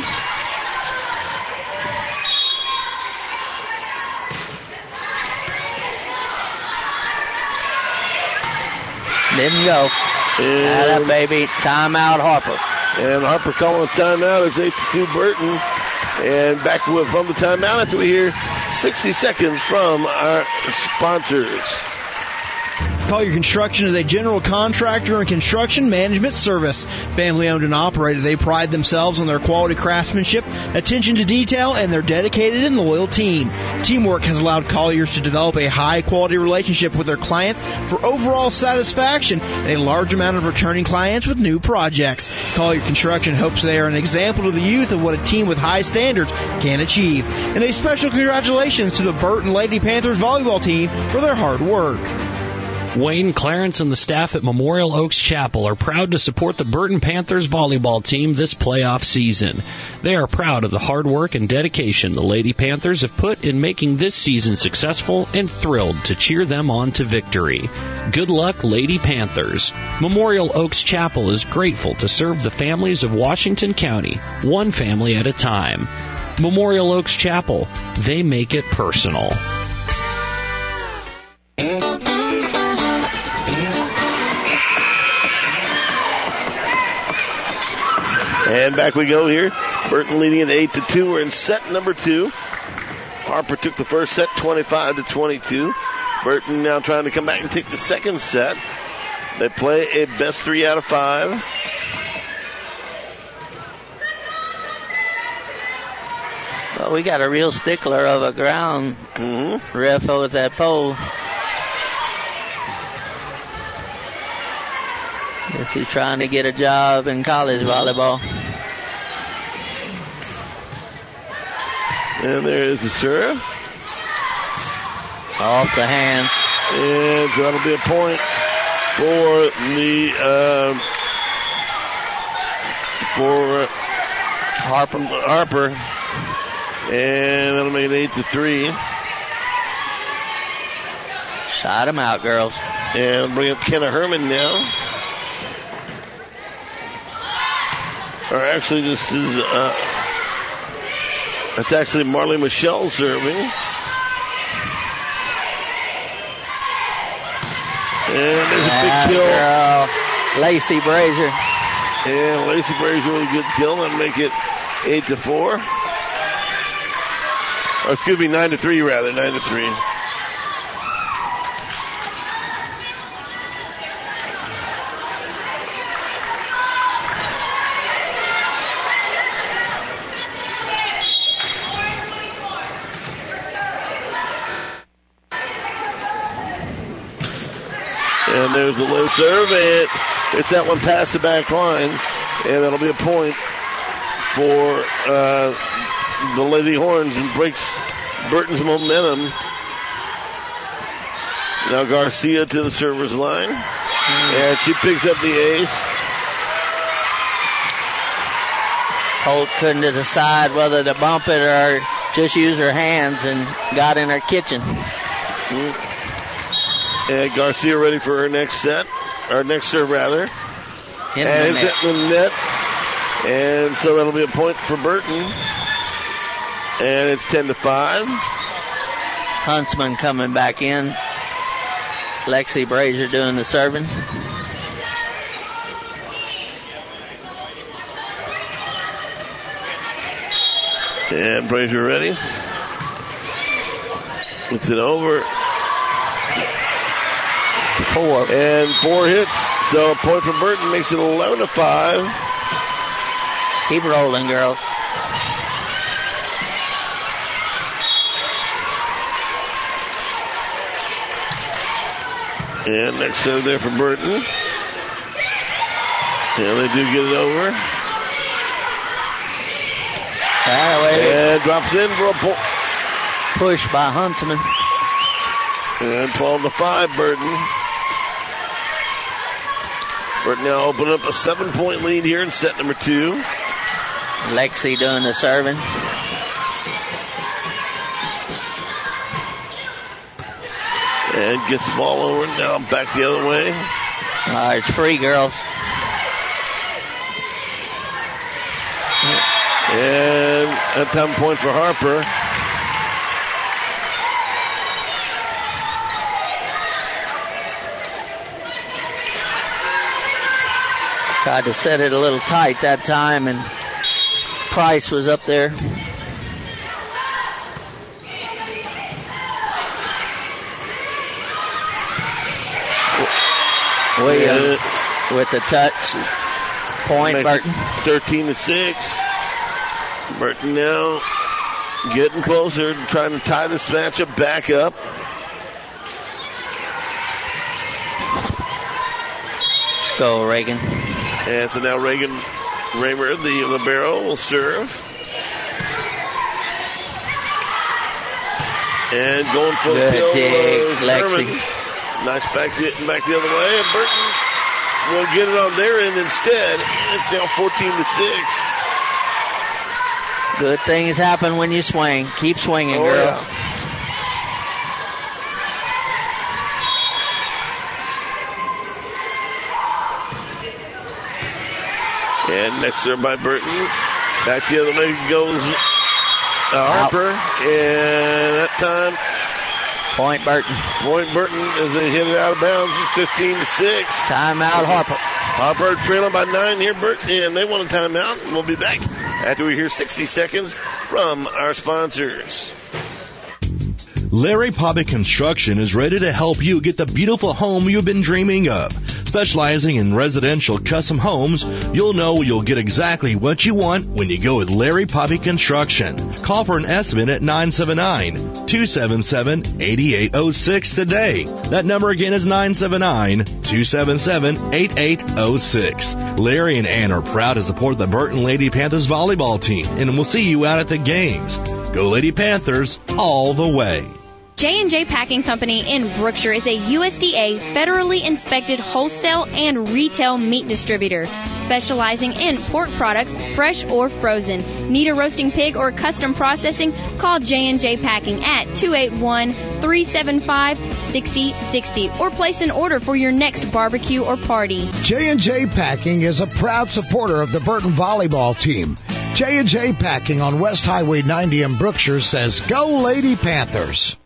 Didn't go. And baby. Timeout, Harper. And Harper calling a timeout. It's 8-2 Burton. And back from the timeout after we hear 60 seconds from our sponsors. Collier Construction is a general contractor and construction management service. Family owned and operated, they pride themselves on their quality craftsmanship, attention to detail, and their dedicated and loyal team. Teamwork has allowed Colliers to develop a high quality relationship with their clients for overall satisfaction and a large amount of returning clients with new projects. Collier Construction hopes they are an example to the youth of what a team with high standards can achieve. And a special congratulations to the Burton Lady Panthers volleyball team for their hard work. Wayne Clarence and the staff at Memorial Oaks Chapel are proud to support the Burton Panthers volleyball team this playoff season. They are proud of the hard work and dedication the Lady Panthers have put in making this season successful and thrilled to cheer them on to victory. Good luck, Lady Panthers. Memorial Oaks Chapel is grateful to serve the families of Washington County, one family at a time. Memorial Oaks Chapel, they make it personal. And back we go here. Burton leading at 8-2. We're in set number 2. Harper took the first set 25-22. Burton now trying to come back and take the second set. They play a best 3 out of 5. Well, we got a real stickler of a ground ref over at that pole. Guess he's trying to get a job in college volleyball. And there is the serve. Off the hands. And that'll be a point for the for Harper. And that'll make it 8-3. Shot him out, girls. And bring up Kenna Herman now. Or actually, this is that's actually Marley Michelle serving. And there's a big kill. Girl. Lacey Brazier. And Lacey Brazier with a good kill. That'll make it 8-4. Or excuse me, 9-3 rather, 9-3. And there's the low serve, and it's that one past the back line, and that'll be a point for the Lady Horns and breaks Burton's momentum. Now Garcia to the server's line, and she picks up the ace. Holt couldn't decide whether to bump it or just use her hands and got in her kitchen. And Garcia ready for her next set, or next serve rather. And it's in the net. And so that'll be a point for Burton. And it's 10-5. Huntsman coming back in. Lexi Brazier doing the serving. And Brazier ready. It's it over. 4. And 4 hits. So a point for Burton makes it 11-5. Keep rolling, girls. And next serve there for Burton. And they do get it over. And drops in for a push by Huntsman. And 12-5 Burton. Burton now open up a 7-point lead here in set number 2. Lexi doing the serving. And gets the ball over and now back the other way. It's free, girls. And that time point for Harper. Tried to set it a little tight that time, and Price was up there. Williams with the touch. Point, Burton. 13-6. Burton now getting closer, trying to tie this matchup back up. Let's go, Reagan. And so now Reagan Raymer, the libero, will serve. And going for the kill. Lexi. Nice back the other way. And Burton will get it on their end instead. It's now 14-6. Good things happen when you swing. Keep swinging, girls. Yeah. And next serve by Burton. Back the other way goes Harper. And that time, point Burton. Point Burton as they hit it out of bounds. It's 15-6. Timeout, Harper. Harper trailing by 9 here, Burton, and they want a timeout. And we'll be back after we hear 60 seconds from our sponsors. Larry Poppy Construction is ready to help you get the beautiful home you've been dreaming of. Specializing in residential custom homes, you'll know you'll get exactly what you want when you go with Larry Poppy Construction. Call for an estimate at 979-277-8806 today. That number again is 979-277-8806. Larry and Ann are proud to support the Burton Lady Panthers volleyball team, and we'll see you out at the games. Go Lady Panthers all the way. J&J Packing Company in Brookshire is a USDA federally inspected wholesale and retail meat distributor, specializing in pork products, fresh or frozen. Need a roasting pig or custom processing? Call J&J Packing at 281-375-6060 or place an order for your next barbecue or party. J&J Packing is a proud supporter of the Burton volleyball team. J&J Packing on West Highway 90 in Brookshire says, "Go Lady Panthers."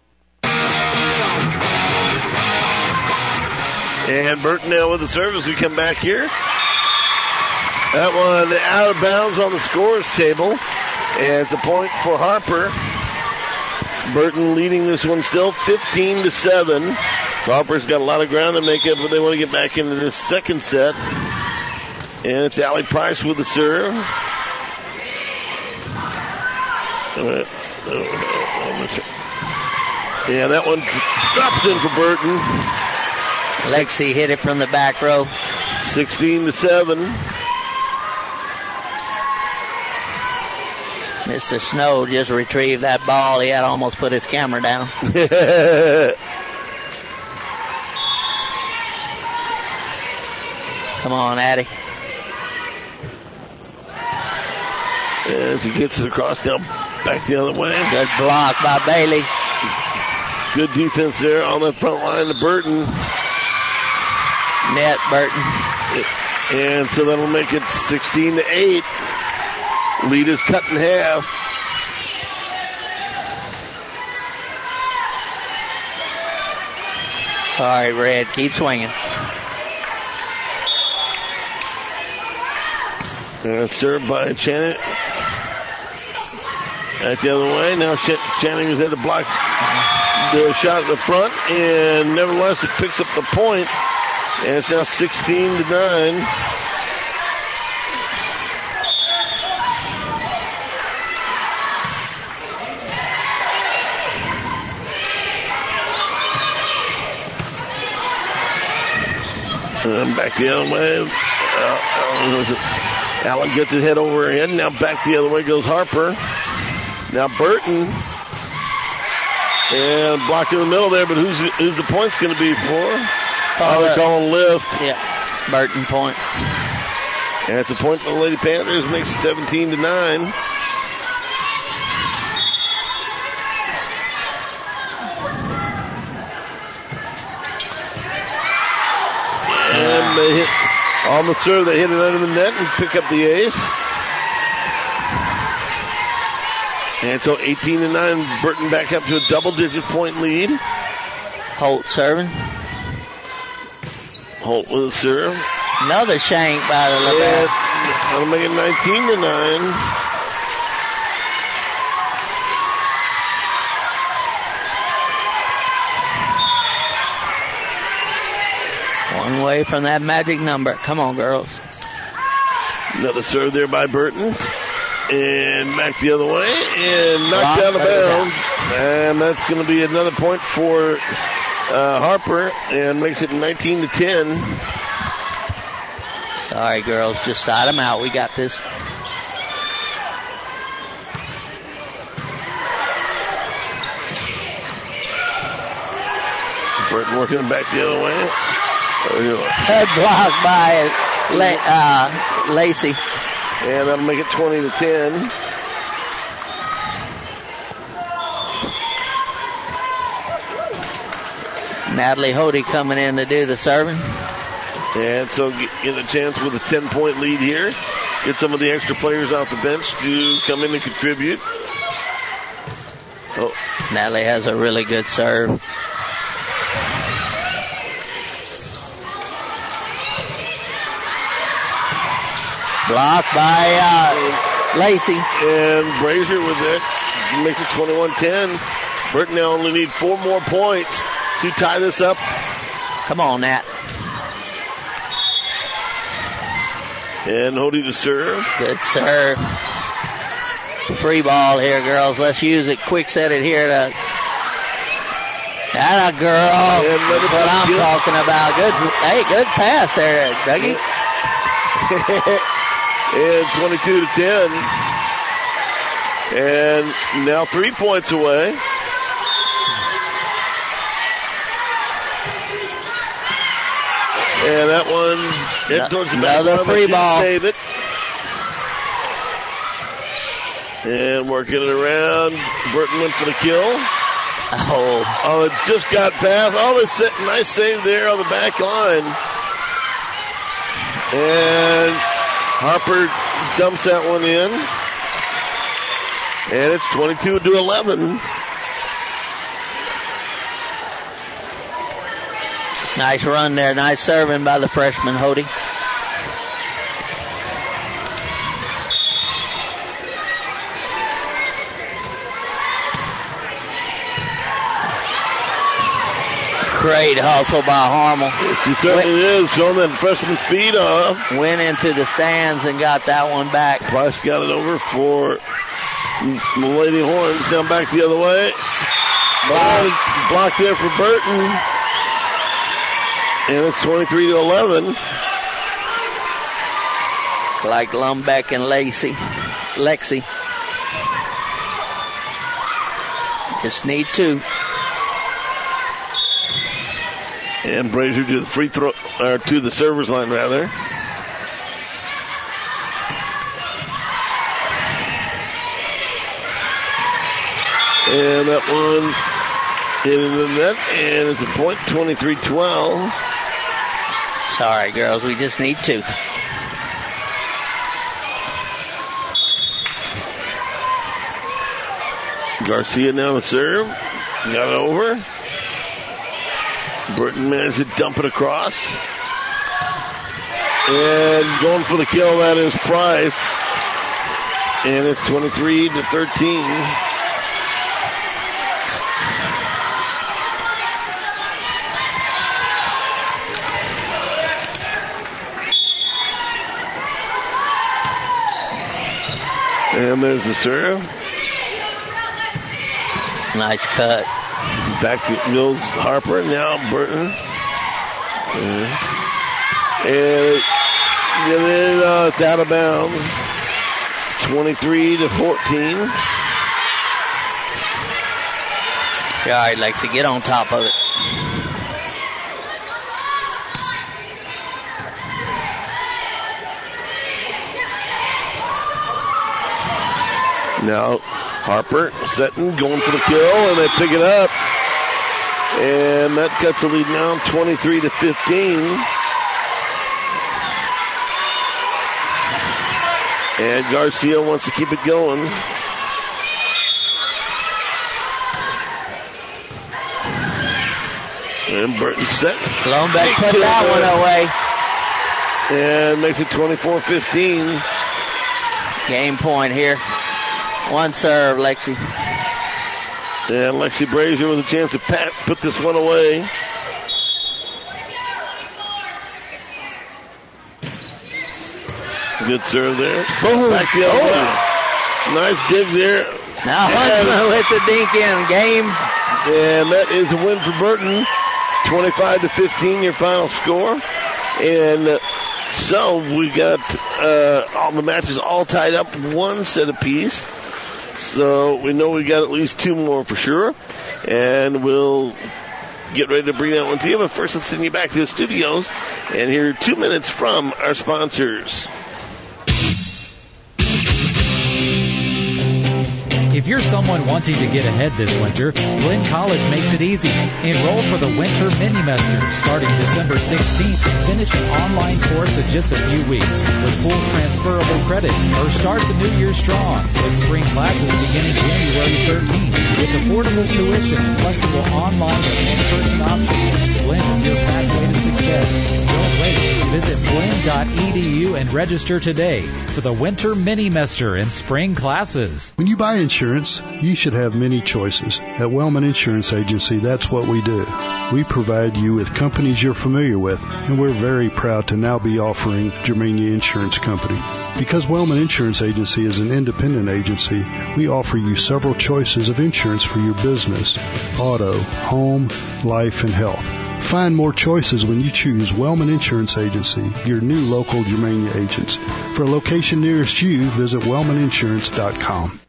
And Burton now with the service. We come back here. That one out of bounds on the scores table. And it's a point for Harper. Burton leading this one still 15-7. So Harper's got a lot of ground to make up, but they want to get back into this second set. And it's Allie Price with the serve. Yeah, that one drops in for Burton. Lexi hit it from the back row. 16-7. Mr. Snow just retrieved that ball. He had almost put his camera down. Come on, Addie. As he gets it across now, back the other way. Good block by Bailey. Good defense there on the front line to Burton. Net Burton. And so that'll make it 16-8. Lead is cut in half. All right, Red, keep swinging. Served by Channing. At the other way. Now Channing has had to block the shot at the front. And nevertheless, it picks up the point. And it's now 16-9. And back the other way. Allen gets his head over her head. Now back the other way goes Harper. Now Burton. And blocked in the middle there, but who's the point's going to be for? They're calling lift. Yeah, Burton point. And it's a point for the Lady Panthers. Makes it 17-9. And they hit on the serve. They hit it under the net and pick up the ace. And so 18-9. Burton back up to a double-digit point lead. Holt serving. Holt with a serve. Another shank by the LaBelle. That'll make it 19-9. One way from that magic number. Come on, girls. Another serve there by Burton. And back the other way. And knocked out of bounds. And that's going to be another point for Harper. And makes it 19-10. Sorry, girls. Just side them out. We got this. Burton working back the other way. Head blocked by Lacey. And that'll make it 20-10. Natalie Hody coming in to do the serving. And so get a chance with a 10-point lead here. Get some of the extra players off the bench to come in and contribute. Oh, Natalie has a really good serve. Blocked by Lacey. And Brazier with it. Makes it 21-10. Burton now only need 4 more points to tie this up. Come on, Nat. And Hody to serve. Good serve. Free ball here, girls. Let's use it. Quick set it here to... That a girl. That's what I'm talking about. Good. Hey, good pass there, Dougie. And 22-10. And now 3 points away. And that one hit towards the back. Another free ball. Save it. And working it around. Burton went for the kill. Oh, it just got past. Oh, nice save there on the back line. And Harper dumps that one in. And it's 22-11. Nice run there. Nice serving by the freshman, Hody. Great hustle by Harmel. She certainly is, showing that freshman speed off. Went into the stands and got that one back. Price got it over for the Lady Horns. Down back the other way. Blocked there for Burton. And it's 23-11. Like Lumbeck and Lexi. Just need 2. And Brazier to the free throw, or to the server's line rather. And that one hit into the net, and it's a point, 23-12. Sorry, girls, we just need 2. Garcia now to serve. Got it over. Burton managed to dump it across. And going for the kill, that is Price. And it's 23-13. And there's the serve. Nice cut. Back goes Harper. Now Burton. And it's out of bounds. 23-14. All right, Lexi, get on top of it. Now Harper setting, going for the kill, and they pick it up. And that cuts the lead now 23-15. And Garcia wants to keep it going. And Burton set. Lombeck put that one away. And makes it 24-15. Game point here. One serve, Lexi. And Lexi Brazier with a chance to put this one away. Good serve there. Back the other way. Nice dig there. Now Huntsman with the dink in. Game. And that is a win for Burton. 25-15, your final score. And so we got all the matches all tied up, one set apiece. So we know we got at least 2 more for sure. And we'll get ready to bring that one to you. But first, let's send you back to the studios and hear 2 minutes from our sponsors. If you're someone wanting to get ahead this winter, Glenn College makes it easy. Enroll for the Winter Mini-Mester starting December 16th and finish an online course in just a few weeks with full transferable credit. Or start the new year strong with spring classes beginning January 13th. With affordable tuition and flexible online or in-person options, Glenn is your pathway to success. Don't wait. Visit Glenn.edu and register today for the Winter Mini-Mester and spring classes. When you buy insurance, you should have many choices. At Wellman Insurance Agency, that's what we do. We provide you with companies you're familiar with, and we're very proud to now be offering Germania Insurance Company. Because Wellman Insurance Agency is an independent agency, we offer you several choices of insurance for your business: auto, home, life, and health. Find more choices when you choose Wellman Insurance Agency, your new local Germania agents. For a location nearest you, visit wellmaninsurance.com.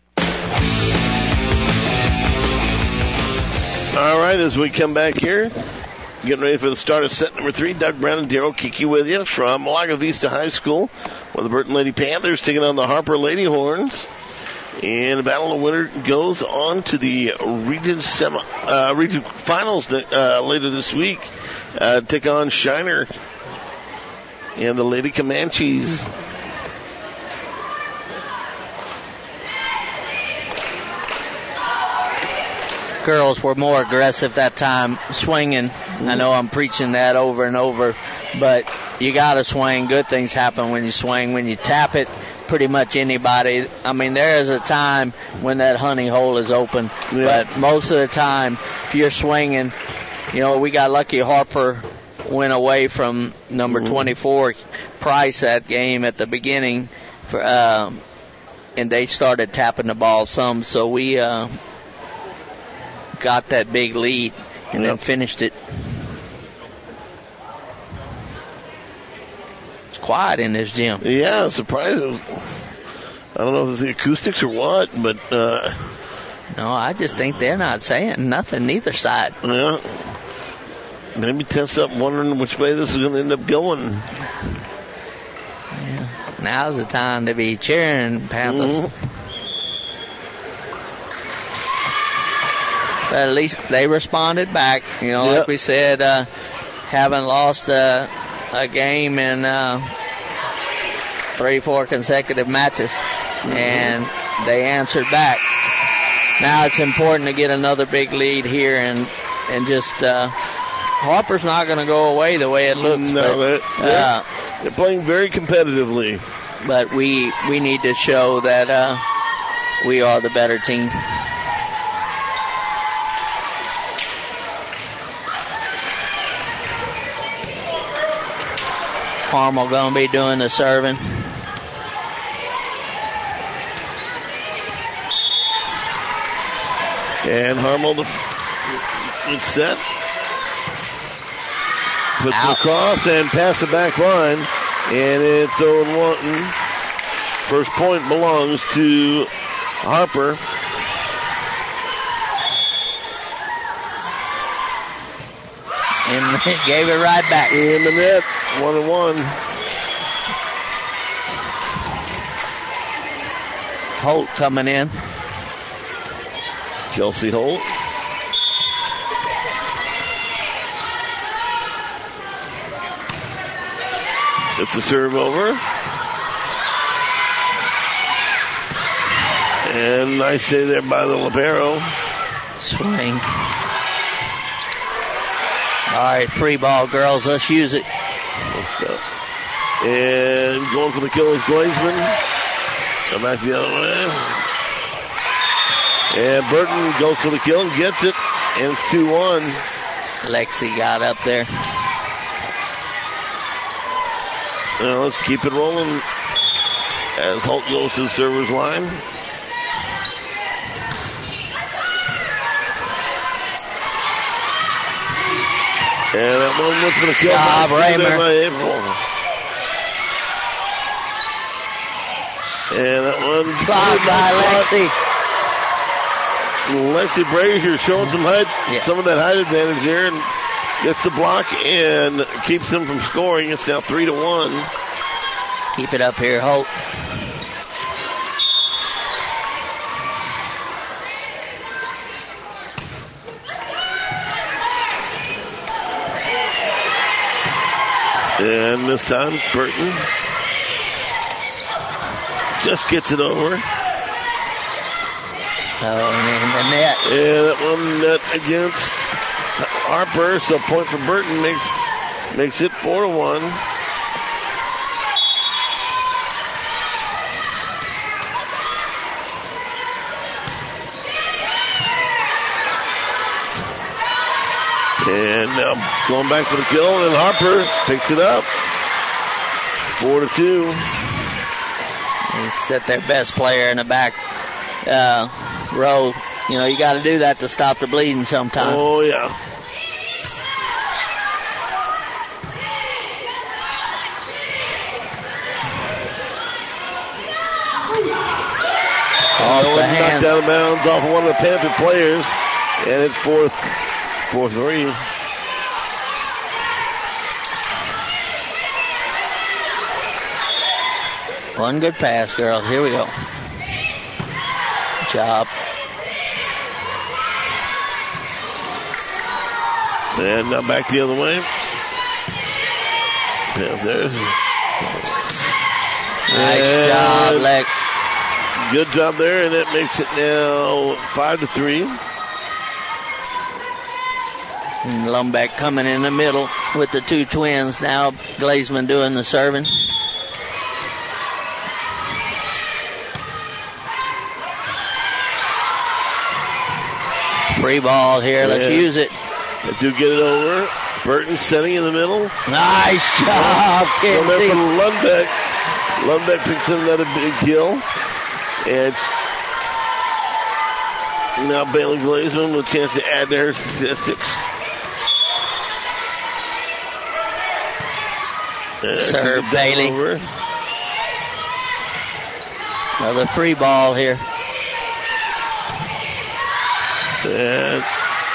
All right, as we come back here, getting ready for the start of set number 3, Doug Brown and Daryl Kiki with you from Lago Vista High School, where the Burton Lady Panthers taking on the Harper Lady Horns. And the battle of the winner goes on to the region finals later this week. Take on Shiner and the Lady Comanches. Girls were more aggressive that time, swinging. I know I'm preaching that over and over, but you got to swing. Good things happen when you swing. When you tap it, pretty much anybody. I mean, there is a time when that honey hole is open, but most of the time, if you're swinging, you know, we got lucky. Harper went away from number 24, Price, that game at the beginning, and they started tapping the ball some, so we got that big lead and then finished it. quiet in this gym. Yeah, surprising. I don't know if it's the acoustics or what, but no, I just think they're not saying nothing neither side. Yeah. Maybe tense up, wondering which way this is going to end up going. Yeah. Now's the time to be cheering, Panthers. Mm-hmm. But at least they responded back. You know, like we said, haven't lost a game in 3-4 consecutive matches. And they answered back. Now it's important to get another big lead here and just Harper's not going to go away the way it looks. No, but, they're playing very competitively. But we need to show that we are the better team. Harmel going to be doing the serving. And Harmel is set. Puts it across and pass the back line. And it's 0-1. First point belongs to Harper. And gave it right back. In the net. 1-1. Holt coming in. Kelsey Holt. Gets the serve over. And nice save there by the libero. Swing. All right, free ball, girls. Let's use it. And going for the kill is Glazeman. Come back the other way. And Burton goes for the kill, gets it, and it's 2-1. Lexi got up there. Now let's keep it rolling as Holt goes to the server's line. And that one looks for the kill. Raymer. And that one blocked by Lexi. Lexi Brazier showing some of that height advantage there, and gets the block and keeps them from scoring. It's now 3-1. Keep it up here, Holt. And this time, Burton just gets it over. Oh, and in the net. And that one net against Harper, so point for Burton makes it 4-1. And now going back for the kill, and Harper picks it up. 4-2. They set their best player in the back row. You know, you got to do that to stop the bleeding sometime. Oh, yeah. Off the hand. Knocked out of bounds off one of the Panther players, and it's 4-3. One good pass, girls. Here we go. Good job. And now back the other way. Panthers. Nice job, Lex. Good job there, and that makes it now 5-3. And Lumbeck coming in the middle with the two twins. Now Glazeman doing the serving. Free ball here. Let's use it. They do get it over. Burton setting in the middle. Nice job, Kenzie. Lumbeck. Lumbeck picks up another big kill. And now Bailey Glazeman with a chance to add to her statistics. Serve Bailey. Over. Another free ball here. And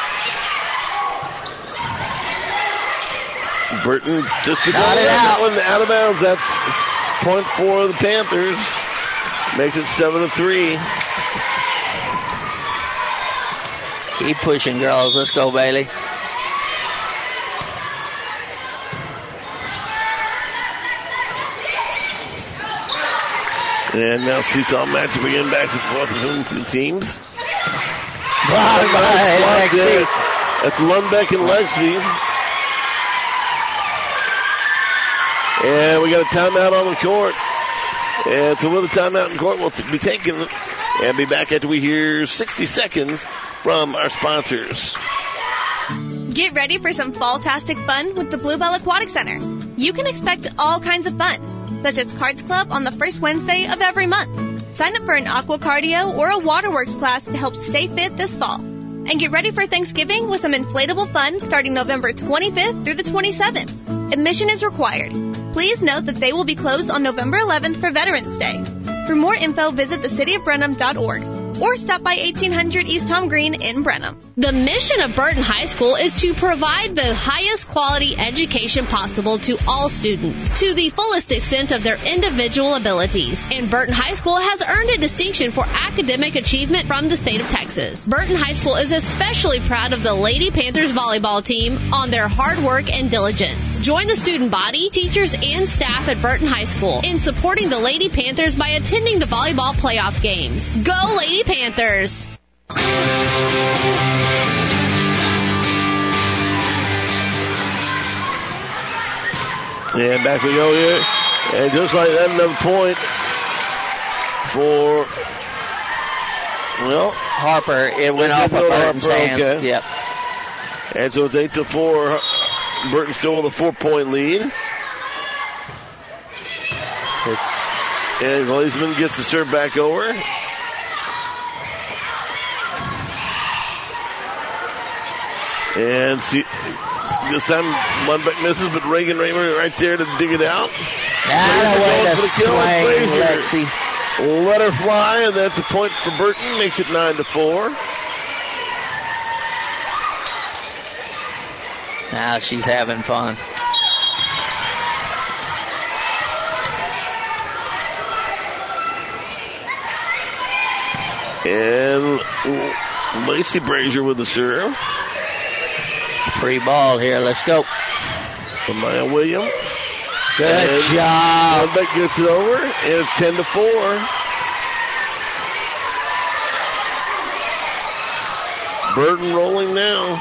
Burton just got it out. That one out of bounds. That's point for the Panthers. Makes it 7-3. Keep pushing, girls. Let's go, Bailey. And now seesaw matchup again, back and forth between the two teams. Lexi. That's Lundbeck and Lexi. And we got a timeout on the court. And so with a timeout in court, we'll be taking and be back after we hear 60 seconds from our sponsors. Get ready for some fall-tastic fun with the Bluebell Aquatic Center. You can expect all kinds of fun, such as Cards Club on the first Wednesday of every month. Sign up for an aqua cardio or a waterworks class to help stay fit this fall. And get ready for Thanksgiving with some inflatable fun starting November 25th through the 27th. Admission is required. Please note that they will be closed on November 11th for Veterans Day. For more info, visit thecityofbrenham.org or stop by 1800 East Tom Green in Brenham. The mission of Burton High School is to provide the highest quality education possible to all students to the fullest extent of their individual abilities. And Burton High School has earned a distinction for academic achievement from the state of Texas. Burton High School is especially proud of the Lady Panthers volleyball team on their hard work and diligence. Join the student body, teachers, and staff at Burton High School in supporting the Lady Panthers by attending the volleyball playoff games. Go Lady Panthers! And back we go here. And just like that, another point for, well, Harper. It went off of Burton's hands. Okay. Yep. And so it's 8-4. Burton still with a 4-point lead. And Glazeman gets the serve back over. And see, this time Lundbeck misses, but Reagan Raymer right there to dig it out. Way to swing, Lexi. Let her fly, and that's a point for Burton. Makes it 9-4. Now she's having fun. And Lacey Brazier with the serve. Free ball here. Let's go. Maya Williams. Good job. Lundbeck gets it over, and it's 10-4. Burton rolling now.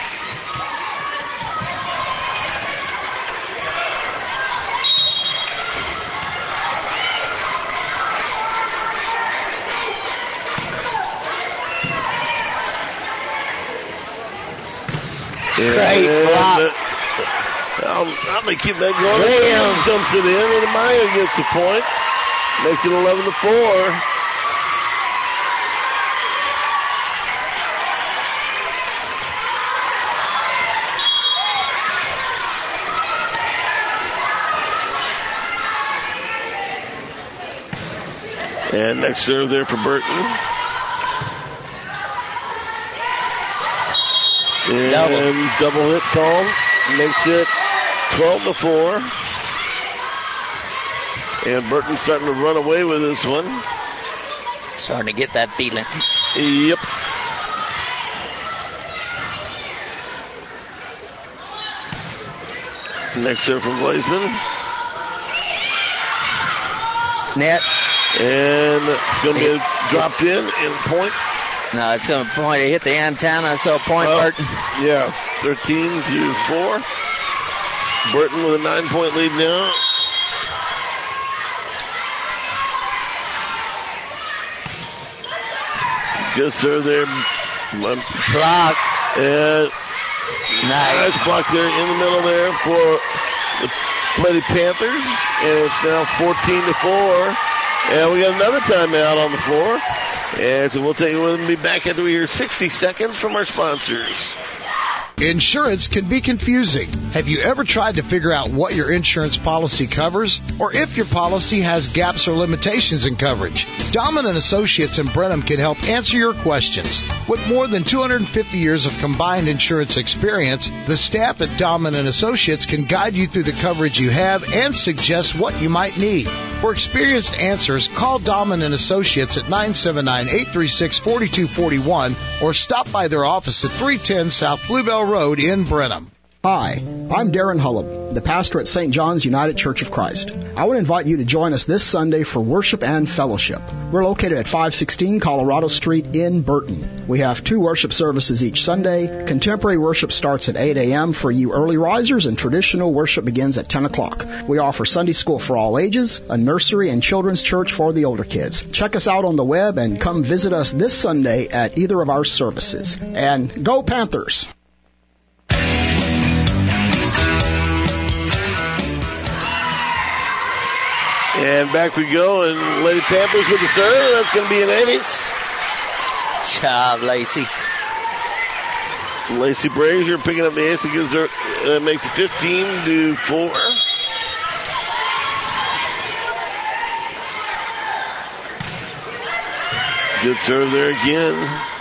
Great block. I'll make keep that going. Williams jumps it in, and Maya gets the point. Makes it 11-4. And next serve there for Burton. And double hit called. Makes it 12-4. And Burton starting to run away with this one. Starting to get that feeling. Yep. Next serve from Glazeman. Net. And it's going to get dropped in point. No, it's going to point. It hit the antenna, so point Burton. Yeah, 13-4. Burton with a 9-point lead now. Good serve there. Block. And nice block there in the middle there for the Lady Panthers. And it's now 14-4. And we got another timeout on the floor. And so we'll take it with and be back after we hear 60 seconds from our sponsors. Insurance can be confusing. Have you ever tried to figure out what your insurance policy covers, or if your policy has gaps or limitations in coverage? Dahlman & Associates in Brenham can help answer your questions. With more than 250 years of combined insurance experience, the staff at Dahlman & Associates can guide you through the coverage you have and suggest what you might need. For experienced answers, call Dahlman & Associates at 979-836-4241 or stop by their office at 310 South Bluebell Road in Brenham. Hi, I'm Darren Hullum, the pastor at St. John's United Church of Christ. I would invite you to join us this Sunday for worship and fellowship. We're located at 516 Colorado Street in Burton. We have 2 worship services each Sunday. Contemporary worship starts at 8 a.m. for you early risers, and traditional worship begins at 10 o'clock. We offer Sunday school for all ages, a nursery and children's church for the older kids. Check us out on the web and come visit us this Sunday at either of our services. And go Panthers! And back we go, and Lady Panthers with the serve. That's going to be an ace. Job, Lacey. Lacey Brazier picking up the ace. It gives her, makes it 15-4. Good serve there again.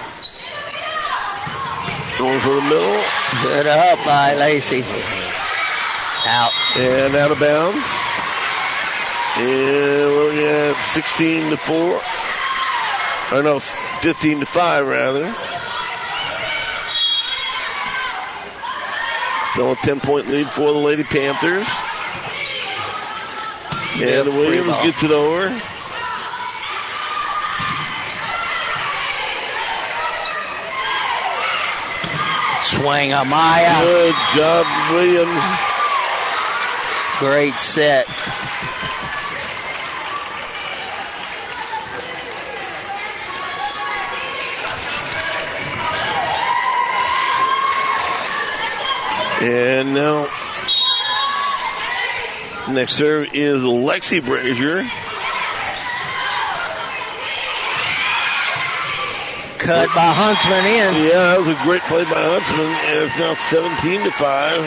Going for the middle. Good up by Lacey. Out. And out of bounds. And we're looking at 16-4. Or no, 15-5 rather. Still a 10-point lead for the Lady Panthers. And Williams gets it over. Swing on Maya. Good job, Williams. Great set. And now, next serve is Lexi Brazier. Cut by Huntsman in. Yeah, that was a great play by Huntsman, and it's now 17-5.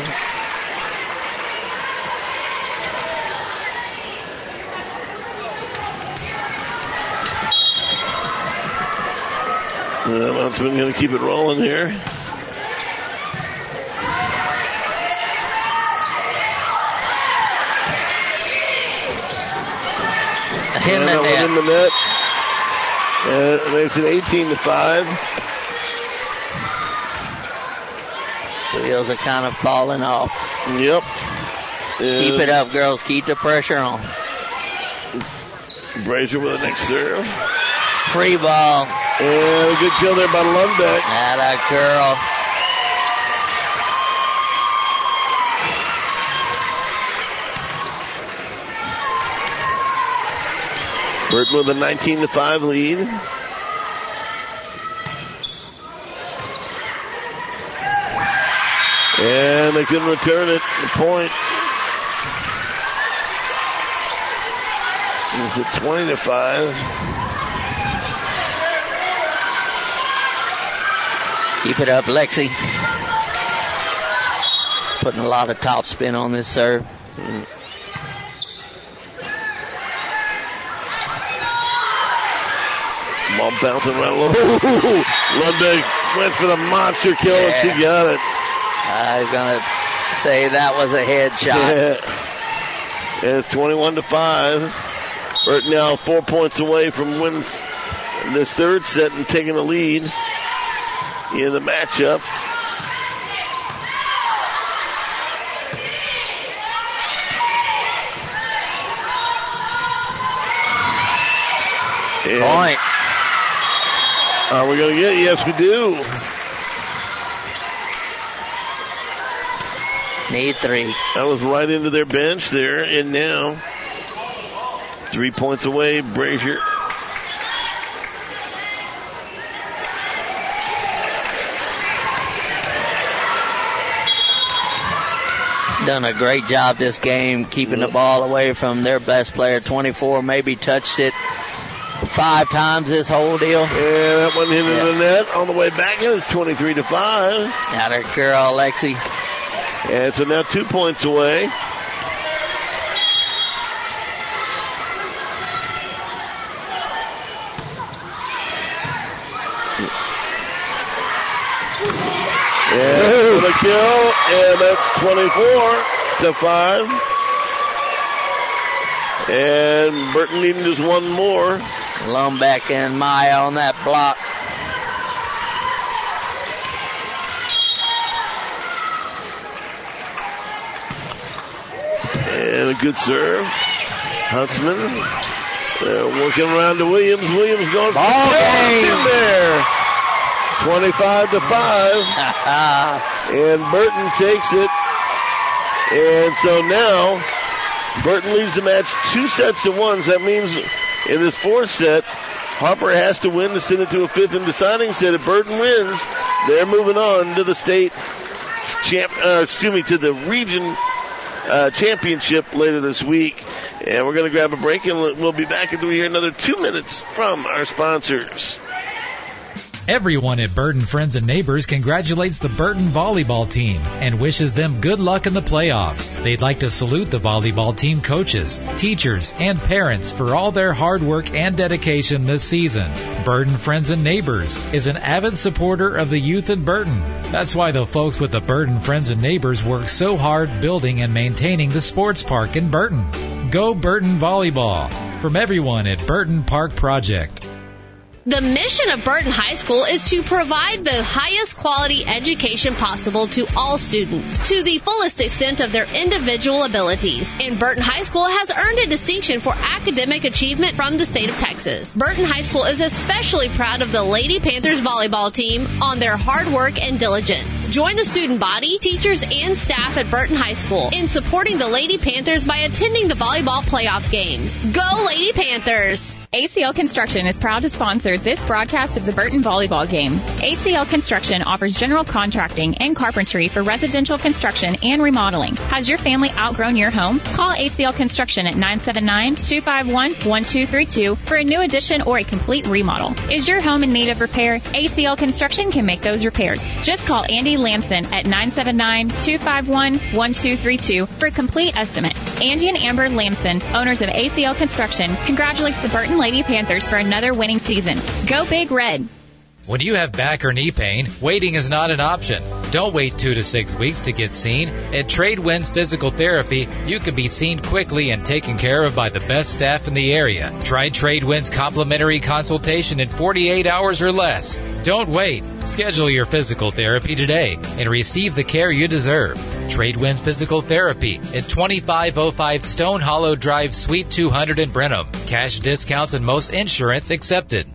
Huntsman going to keep it rolling here. In the net. And it makes it 18-5. Wheels are kind of falling off. Yep. Keep it up, girls. Keep the pressure on. Brazier with the next serve. Free ball. And a good kill there by Lundbeck. Atta girl. Burton with a 19-5 lead. And they couldn't return it. The point. It's at 20-5. Keep it up, Lexi. Putting a lot of top spin on this serve. Ball bouncing right low. Lundbeck went for the monster kill and she got it. I was going to say that was a headshot. Yeah. And it's 21-5. Burton now 4 points away from winning this third set and taking the lead in the matchup. And point. Are we going to get it? Yes, we do. Need 3. That was right into their bench there, and now 3 points away, Brazier. Done a great job this game, keeping the ball away from their best player. 24 maybe touched it 5 times this whole deal. And that one hit into the net on the way back. It was 23-5. Got her girl, Lexi. And so now 2 points away. And the kill, and that's 24-5. And Burton needing just one more. Lombeck and Maya on that block. And a good serve. Huntsman working around to Williams. Williams going for ball game in there. 25-5. And Burton takes it. And so now Burton leads the match 2-1. So that means in this 4th set, Harper has to win to send it to a 5th and deciding set. If Burton wins, they're moving on to the state to the region championship later this week. And we're going to grab a break, and we'll be back until we hear another 2 minutes from our sponsors. Everyone at Burton Friends and Neighbors congratulates the Burton volleyball team and wishes them good luck in the playoffs. They'd like to salute the volleyball team coaches, teachers, and parents for all their hard work and dedication this season. Burton Friends and Neighbors is an avid supporter of the youth in Burton. That's why the folks with the Burton Friends and Neighbors work so hard building and maintaining the sports park in Burton. Go Burton Volleyball! From everyone at Burton Park Project. The mission of Burton High School is to provide the highest quality education possible to all students to the fullest extent of their individual abilities. And Burton High School has earned a distinction for academic achievement from the state of Texas. Burton High School is especially proud of the Lady Panthers volleyball team on their hard work and diligence. Join the student body, teachers, and staff at Burton High School in supporting the Lady Panthers by attending the volleyball playoff games. Go Lady Panthers! ACL Construction is proud to sponsor this broadcast of the Burton volleyball game. ACL Construction offers general contracting and carpentry for residential construction and remodeling. Has your family outgrown your home? Call ACL Construction at 979-251-1232 for a new addition or a complete remodel. Is your home in need of repair? ACL Construction can make those repairs. Just call Andy Lamson at 979-251-1232 for a complete estimate. Andy and Amber Lamson, owners of ACL Construction, congratulates the Burton Lady Panthers for another winning season. Go Big Red! When you have back or knee pain, waiting is not an option. Don't wait 2 to 6 weeks to get seen. At Tradewinds Physical Therapy, you can be seen quickly and taken care of by the best staff in the area. Try Tradewinds complimentary consultation in 48 hours or less. Don't wait. Schedule your physical therapy today and receive the care you deserve. Tradewinds Physical Therapy at 2505 Stone Hollow Drive, Suite 200 in Brenham. Cash discounts and most insurance accepted.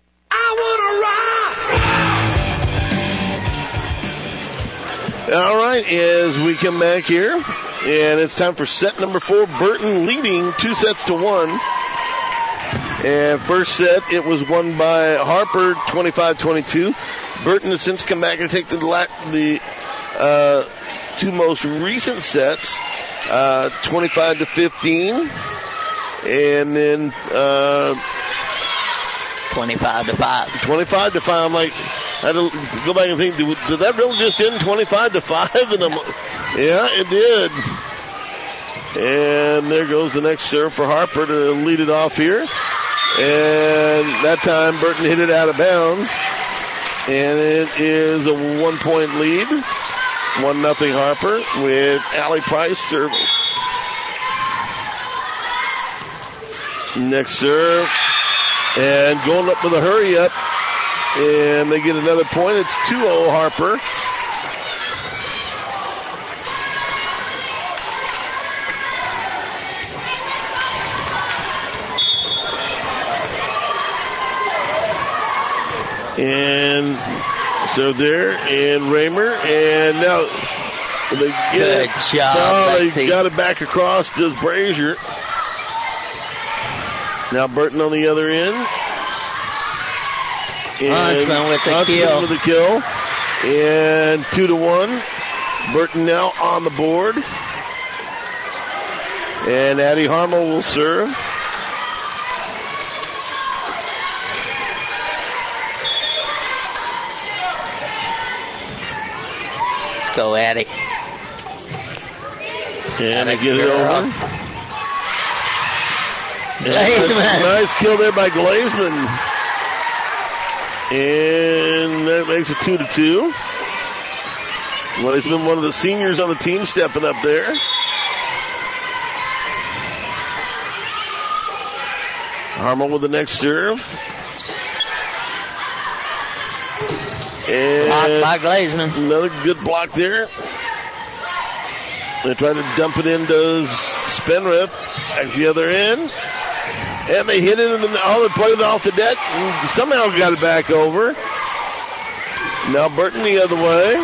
All right, as we come back here, and it's time for set number 4. Burton leading 2-1. And first set, it was won by Harper, 25-22. Burton has since come back and take the 2 most recent sets, 25-15, and then 25-5. 25-5. I'm like, I had to go back and think, did that really just end 25-5? And yeah, it did. And there goes the next serve for Harper to lead it off here. And that time Burton hit it out of bounds. And it is a 1-point lead. 1-0 Harper with Allie Price serving. Next serve. And going up with a hurry up. And they get another point. It's 2-0 Harper. And so there, and Raymer, and now they get Good it. job, No, they Lexi. got it back across to Brazier. Now Burton on the other end. Huntsman with the kill. With the kill. And 2-1. Burton now on the board. And Addie Harmel will serve. go, Addie. And they get it over. Glazeman. Nice kill there by Glazeman. And that makes it 2-2. Well, he's been one of the seniors on the team stepping up there. Harmel with the next serve. And block by Glazeman. Another good block there. They try to dump it into Spendrith at the other end. And they hit it, and they played it off the net and somehow got it back over. Now Burton the other way.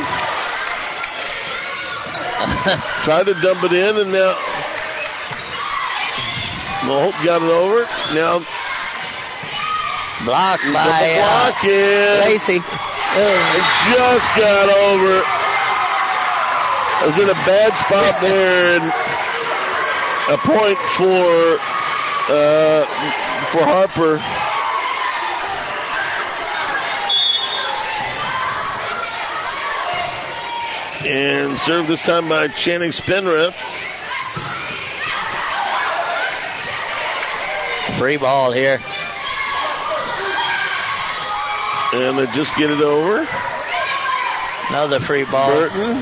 Tried to dump it in, and now Hope got it over. Now blocked by Lacey. It just got over. It was in a bad spot there, and a point for Harper. And served this time by Channing Spendrith. Free ball here. And they just get it over. Another free ball. Burton.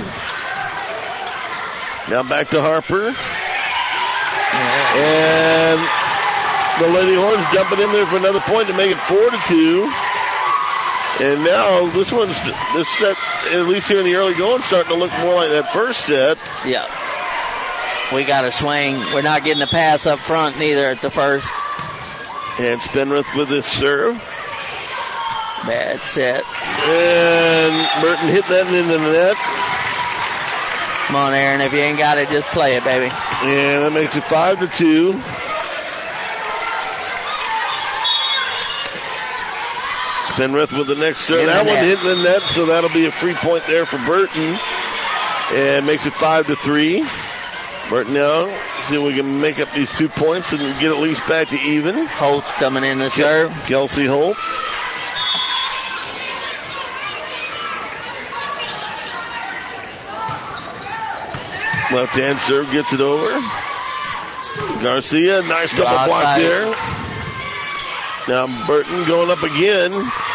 Now back to Harper. And the Lady Horns jumping in there for another point to make it 4-2. And now this set, at least here in the early going, starting to look more like that first set. Yeah. We got to swing. We're not getting a pass up front neither at the first. And Spendrith with this serve. Bad set. And Burton hit that into the net. Come on, Aaron. If you ain't got it, just play it, baby. And that makes it 5-2. Spendrith with the next serve. That one hit the net, so that'll be a free point there for Burton. And makes it 5-3. Burton now, see if we can make up these 2 points and get at least back to even. Holt's coming in to serve. Kelsey Holt. Left-hand serve gets it over. Garcia, nice double block there. Now Burton going up again.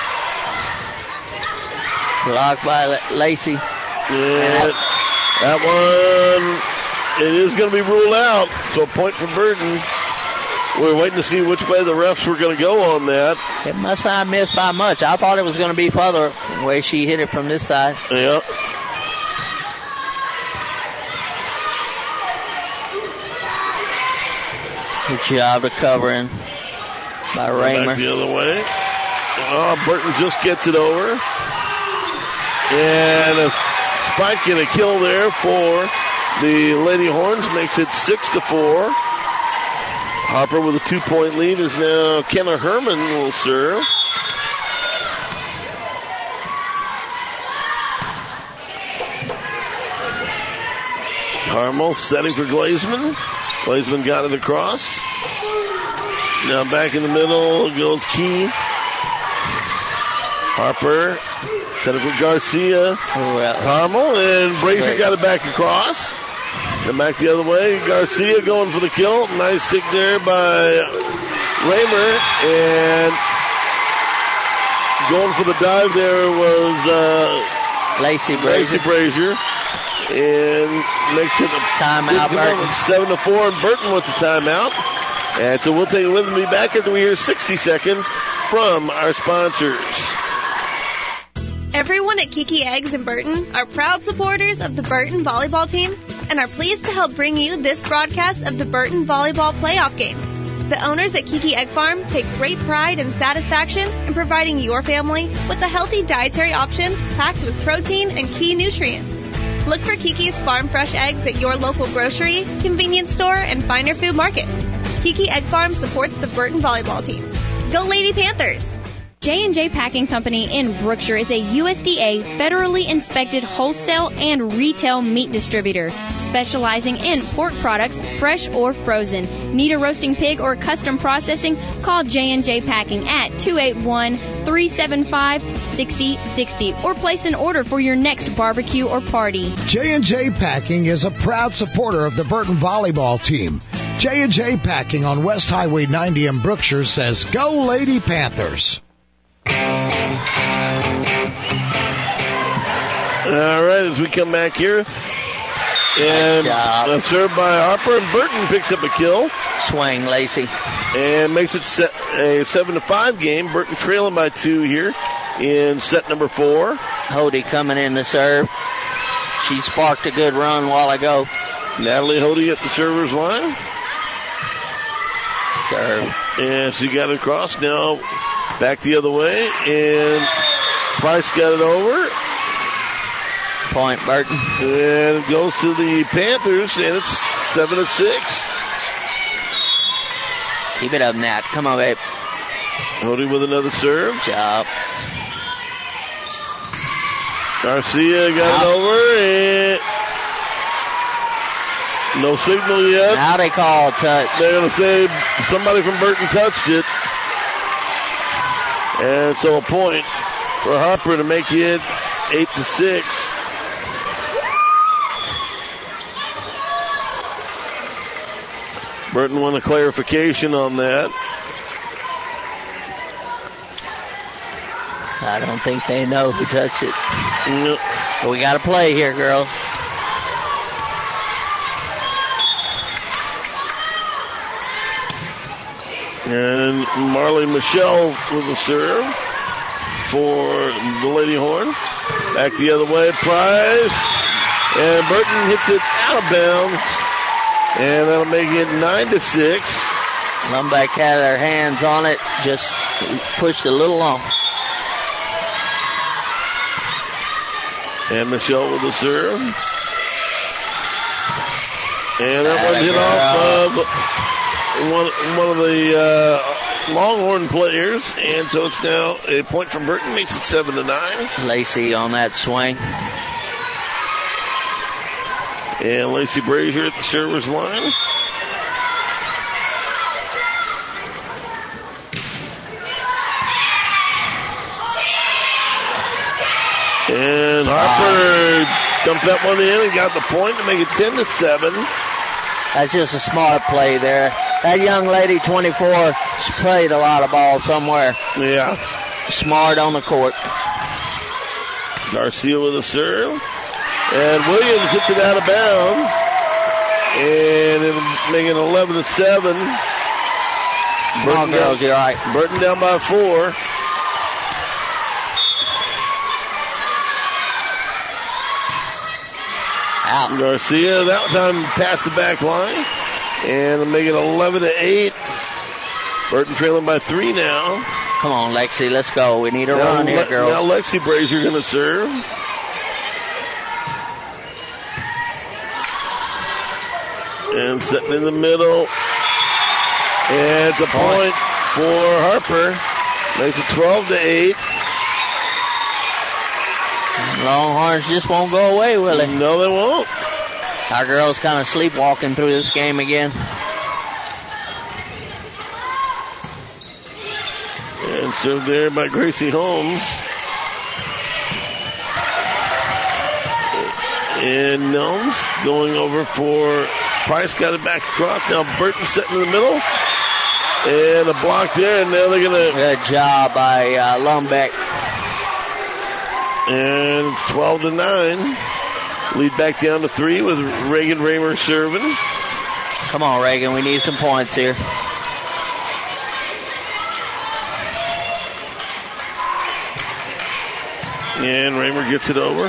Blocked by Lacey. And that one, it is going to be ruled out. So a point for Burton. We're waiting to see which way the refs were going to go on that. It must not miss by much. I thought it was going to be further the way she hit it from this side. Yeah. Good job of covering by Raymer. Back the other way. Oh, Burton just gets it over. And a spike and a kill there for the Lady Horns makes it 6-4. Harper with a 2-point lead is now Kenna Herman will serve. Harmel setting for Glazeman. Glazeman got it across. Now back in the middle goes Key. Harper set it for Garcia. Harmel and Brazier got it back across. And back the other way. Garcia going for the kill. Nice stick there by Raymer. And going for the dive there was Lacey Brazier. And makes it a timeout. 7-4, and Burton wants a timeout. And so we'll take it with and be back after we hear 60 seconds from our sponsors. Everyone at Kiki Eggs in Burton are proud supporters of the Burton volleyball team and are pleased to help bring you this broadcast of the Burton volleyball playoff game. The owners at Kiki Egg Farm take great pride and satisfaction in providing your family with a healthy dietary option packed with protein and key nutrients. Look for Kiki's Farm Fresh Eggs at your local grocery, convenience store, and finer food market. Kiki Egg Farm supports the Burton volleyball team. Go Lady Panthers! J&J Packing Company in Brookshire is a USDA federally inspected wholesale and retail meat distributor, specializing in pork products, fresh or frozen. Need a roasting pig or custom processing? Call J&J Packing at 281-375-6060 or place an order for your next barbecue or party. J&J Packing is a proud supporter of the Burton volleyball team. J&J Packing on West Highway 90 in Brookshire says, "Go Lady Panthers." All right, as we come back here, and served by Harper, and Burton picks up a kill. Swing, Lacey. And makes it a 7-5 game. Burton trailing by 2 here in set number 4. Hody coming in to serve. She sparked a good run a while ago. Natalie Hody at the server's line. Serve. And she got it across. Now back the other way, and Price got it over. Point Burton. And it goes to the Panthers, and it's 7-6. Keep it up, Nat. Come on, babe. Hody with another serve. Job. Garcia got it over, and no signal yet. Now they call a touch. They're going to say somebody from Burton touched it. And so a point for Harper to make it 8-6. Burton won a clarification on that. I don't think they know who touched it. Nope. But we got to play here, girls. And Marley Michelle with a serve for the Lady Horns. Back the other way, Price. And Burton hits it out of bounds. And that'll make it 9-6. Lumbeck had their hands on it, just pushed a little long. And Michelle with the serve. And that one hit off one of the Longhorn players, and so it's now a point from Burton, makes it 7-9. Lacey on that swing. And Lacey Brazier at the server's line. And Harper dumped that one in and got the point to make it 10-7. That's just a smart play there. That young lady, 24, she played a lot of ball somewhere. Yeah. Smart on the court. Garcia with a serve. And Williams hits it out of bounds. And it'll make it 11-7. Come on, girls, you're right. Burton down by 4. Out. Garcia, that time past the back line. And it'll make it 11-8. Burton trailing by 3 now. Come on, Lexi, let's go. We need a run here, girls. Now Lexi Brazier going to serve. And sitting in the middle. And it's a point for Harper. Makes it 12-8. Longhorns just won't go away, will they? No, they won't. Our girls kind of sleepwalking through this game again. And served there by Gracie Holmes. And Nelms going over for Price, got it back across. Now Burton sitting in the middle. And a block there, and now they're going to... Good job by Lumbeck. And it's 12-9. Lead back down to 3 with Reagan Raymer serving. Come on, Reagan, we need some points here. And Raymer gets it over.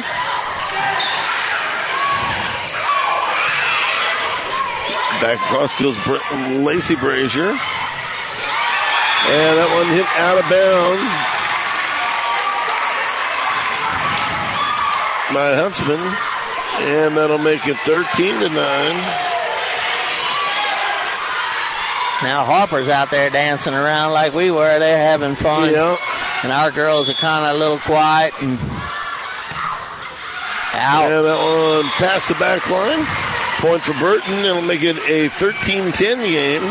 Back across goes Lacey Brazier. And that one hit out of bounds by Huntsman. And that'll make it 13-9. Now Harper's out there dancing around like we were. They're having fun. Yeah. And our girls are kind of a little quiet and out. Yeah, that one past the back line. Point for Burton. It'll make it a 13-10 game.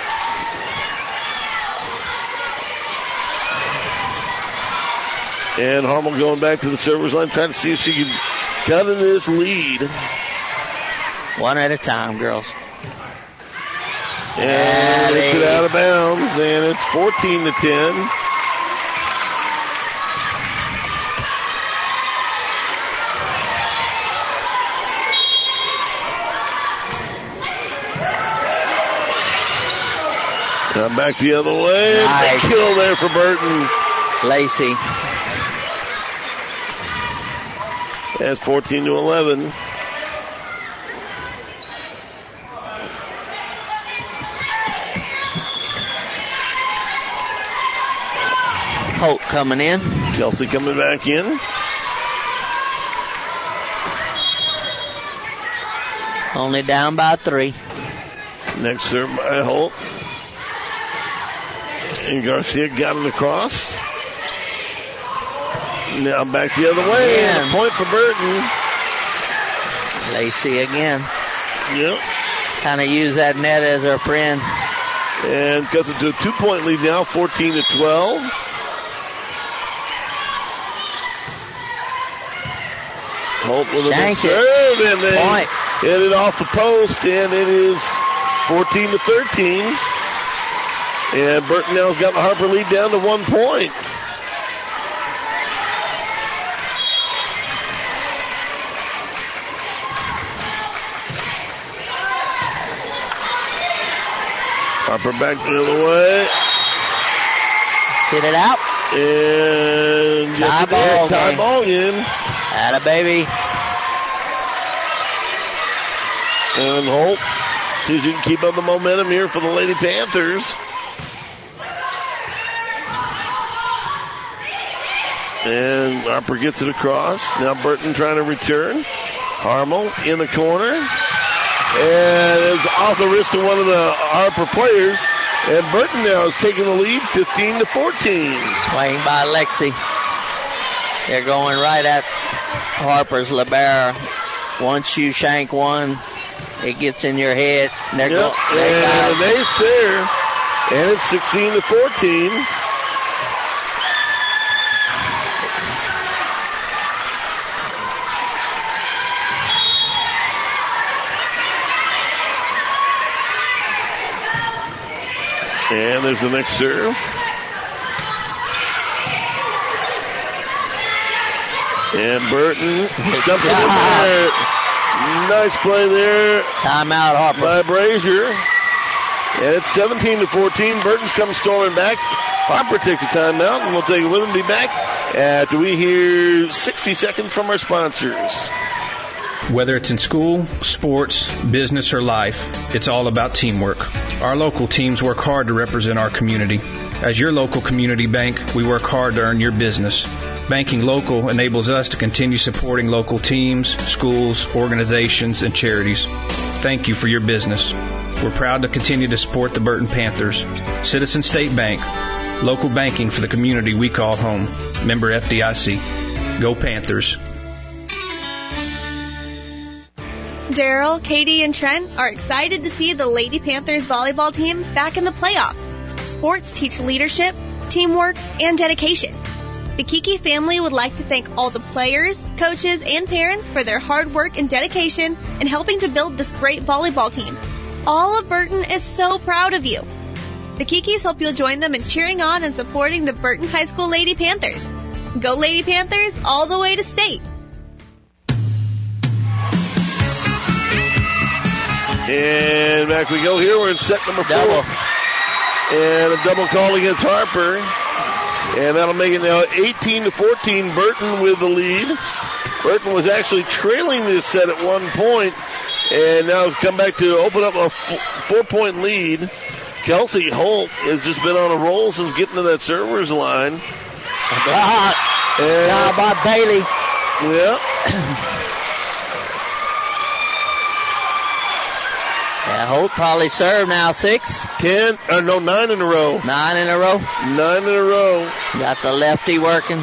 And Harmel going back to the server's line, trying to see if she can cut in this lead. One at a time, girls. And it's it out of bounds, and it's 14-10. Now back the other way. Nice. Big kill there for Burton. Lacey. That's 14-11. Holt coming in. Kelsey coming back in. Only down by 3. Next serve by Holt. And Garcia got it across. Now back the other way. And a point for Burton. Lacey again. Yep. Kind of use that net as her friend. And cuts it to a 2-point lead now, 14-12. Holt with a serve, and they hit it off the post, and it is 14-13. And Burton now has got the Harper lead down to 1 point. Harper back the other way. Hit it out. And tie ball game. Atta baby. And Holt sees you can keep up the momentum here for the Lady Panthers. And Harper gets it across. Now Burton trying to return. Harmel in the corner. And it's off the wrist of one of the Harper players. And Burton now is taking the lead 15-14. Swing by Lexi. They're going right at Harper's libero. Once you shank one, it gets in your head. And they're and an ace there. And it's 16-14. And there's the next serve. And Burton dumps it in there. Nice play there. Timeout, Harper. By Brazier. And it's 17-14. Burton's come storming back. Harper takes a timeout, and we'll take it with him. Be back after we hear 60 seconds from our sponsors. Whether it's in school, sports, business, or life, it's all about teamwork. Our local teams work hard to represent our community. As your local community bank, we work hard to earn your business. Banking local enables us to continue supporting local teams, schools, organizations, and charities. Thank you for your business. We're proud to continue to support the Burton Panthers. Citizen State Bank, local banking for the community we call home. Member FDIC. Go Panthers. Daryl, Katie, and Trent are excited to see the Lady Panthers volleyball team back in the playoffs. Sports teach leadership, teamwork, and dedication. The Kiki family would like to thank all the players, coaches, and parents for their hard work and dedication in helping to build this great volleyball team. All of Burton is so proud of you. The Kikis hope you'll join them in cheering on and supporting the Burton High School Lady Panthers. Go Lady Panthers all the way to state. And back we go here. We're in set number 4. And a double call against Harper. And that'll make it now 18-14. Burton with the lead. Burton was actually trailing this set at one point. And now come back to open up a 4-point lead. Kelsey Holt has just been on a roll since getting to that server's line. And now by Bailey. Yep. Yeah, Holt Polly serve now, 6. 9 in a row. 9 in a row. 9 in a row. Got the lefty working.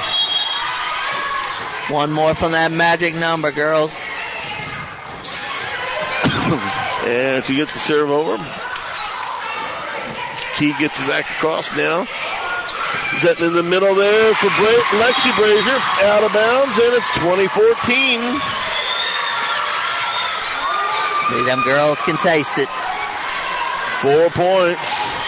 One more from that magic number, girls. And she gets the serve over. Key gets it back across now. Setting in the middle there for Lexi Brazier. Out of bounds, and it's 2014. Maybe them girls can taste it. 4 points.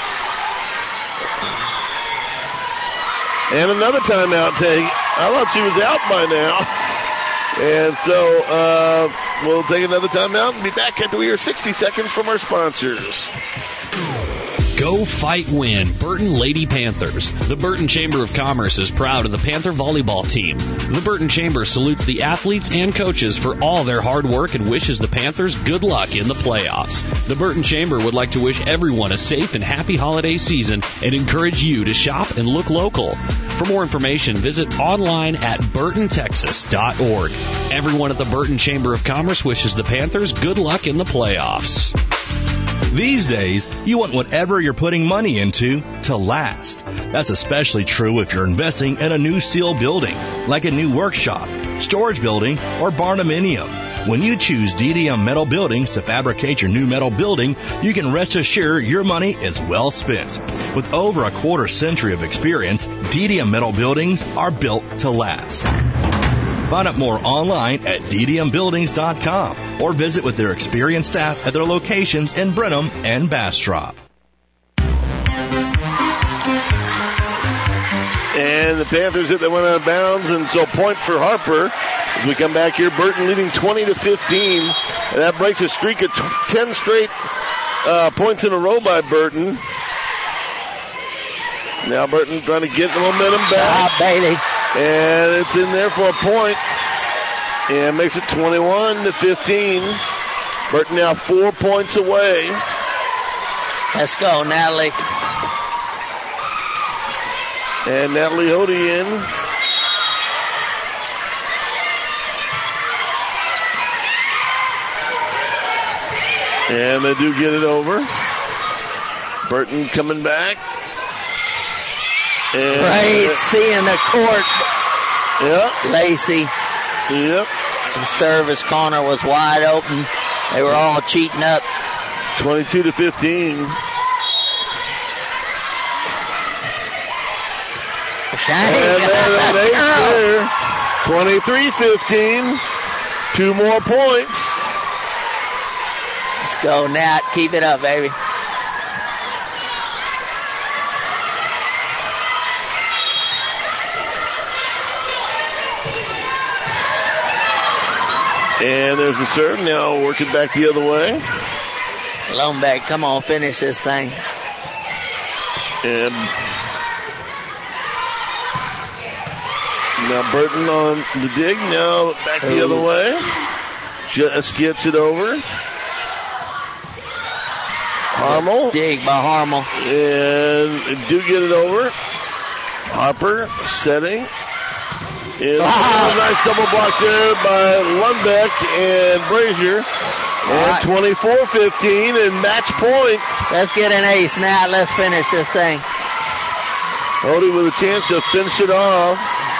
And another timeout take. I thought she was out by now. And so we'll take another timeout and be back after we hear 60 seconds from our sponsors. Go fight win, Burton Lady Panthers. The Burton Chamber of Commerce is proud of the Panther volleyball team. The Burton Chamber salutes the athletes and coaches for all their hard work and wishes the Panthers good luck in the playoffs. The Burton Chamber would like to wish everyone a safe and happy holiday season and encourage you to shop and look local. For more information, visit online at burtontexas.org. Everyone at the Burton Chamber of Commerce wishes the Panthers good luck in the playoffs. These days, you want whatever you're putting money into to last. That's especially true if you're investing in a new steel building, like a new workshop, storage building, or barndominium. When you choose DDM Metal Buildings to fabricate your new metal building, you can rest assured your money is well spent. With over a quarter century of experience, DDM Metal Buildings are built to last. Find out more online at ddmbuildings.com or visit with their experienced staff at their locations in Brenham and Bastrop. And the Panthers hit that one out of bounds, and so point for Harper. As we come back here, Burton leading 20-15. And that breaks a streak of 10 straight points in a row by Burton. Now Burton trying to get the momentum back. Bailey. And it's in there for a point. And makes it 21-15. Burton now 4 points away. Let's go, Natalie. And Natalie Hody in. And they do get it over. Burton coming back. And great seeing the court. Yep. Lacey. Yep. The service corner was wide open. They were all cheating up. 22-15. Shiny. And that ace there. 23-15. 2 more points. Let's go, Nat. Keep it up, baby. And there's the serve. Now working back the other way. Lonebeck, come on, finish this thing. And now Burton on the dig. Now back the other way. Just gets it over. Harmel. Dig by Harmel. And do get it over. Harper setting. And a nice double block there by Lundbeck and Brazier. And 24-15 and match point. Let's get an ace now. Let's finish this thing. Hody with a chance to finish it off.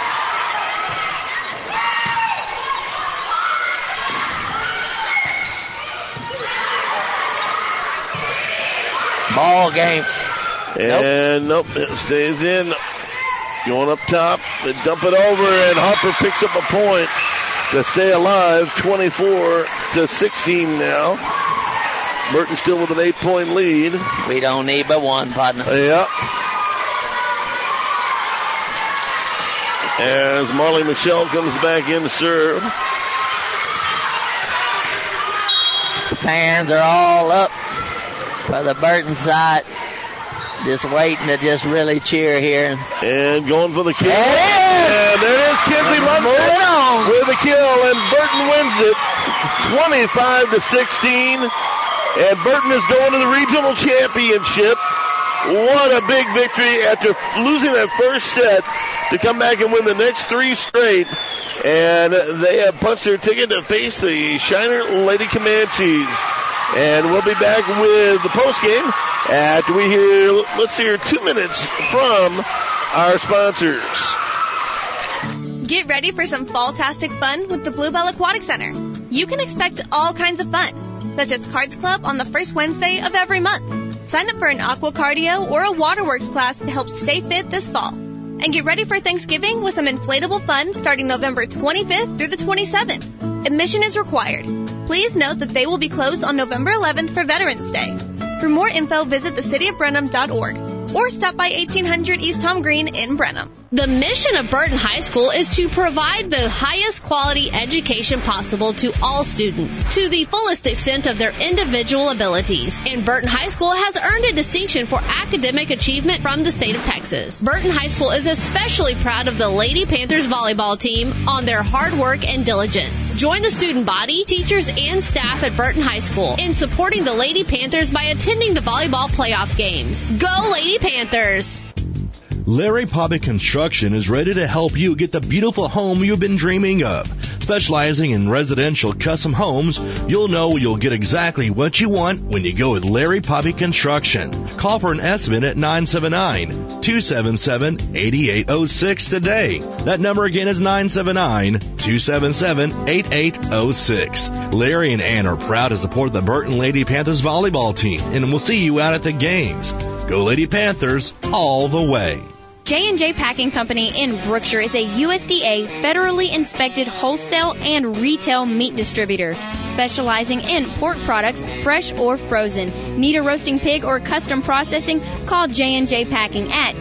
Ball game. And nope, it stays in. Going up top, they dump it over, and Harper picks up a point to stay alive. 24-16 now. Burton still with an 8-point lead. We don't need but one, partner. Yeah. As Marley Michelle comes back in to serve. Fans are all up for the Burton side. Just waiting to just really cheer here. And going for the kill. And there is Kinsley Lundbeck with a kill, and Burton wins it 25-16. And Burton is going to the regional championship. What a big victory after losing that first set to come back and win the next 3 straight. And they have punched their ticket to face the Shiner Lady Comanches. And we'll be back with the postgame after we hear, let's hear 2 minutes from our sponsors. Get ready for some fall-tastic fun with the Bluebell Aquatic Center. You can expect all kinds of fun, such as Cards Club on the first Wednesday of every month. Sign up for an aqua cardio or a waterworks class to help stay fit this fall. And get ready for Thanksgiving with some inflatable fun starting November 25th through the 27th. Admission is required. Please note that they will be closed on November 11th for Veterans Day. For more info, visit thecityofbrenham.org or stop by 1800 East Tom Green in Brenham. The mission of Burton High School is to provide the highest quality education possible to all students to the fullest extent of their individual abilities. And Burton High School has earned a distinction for academic achievement from the state of Texas. Burton High School is especially proud of the Lady Panthers volleyball team on their hard work and diligence. Join the student body, teachers, and staff at Burton High School in supporting the Lady Panthers by attending the volleyball playoff games. Go Lady Panthers! Larry Poppy Construction is ready to help you get the beautiful home you've been dreaming of. Specializing in residential custom homes, you'll know you'll get exactly what you want when you go with Larry Poppy Construction. Call for an estimate at 979-277-8806 today. That number again is 979-277-8806. Larry and Ann are proud to support the Burton Lady Panthers volleyball team, and we'll see you out at the games. Go Lady Panthers all the way. J&J Packing Company in Brookshire is a USDA federally inspected wholesale and retail meat distributor, specializing in pork products, fresh or frozen. Need a roasting pig or custom processing? Call J&J Packing at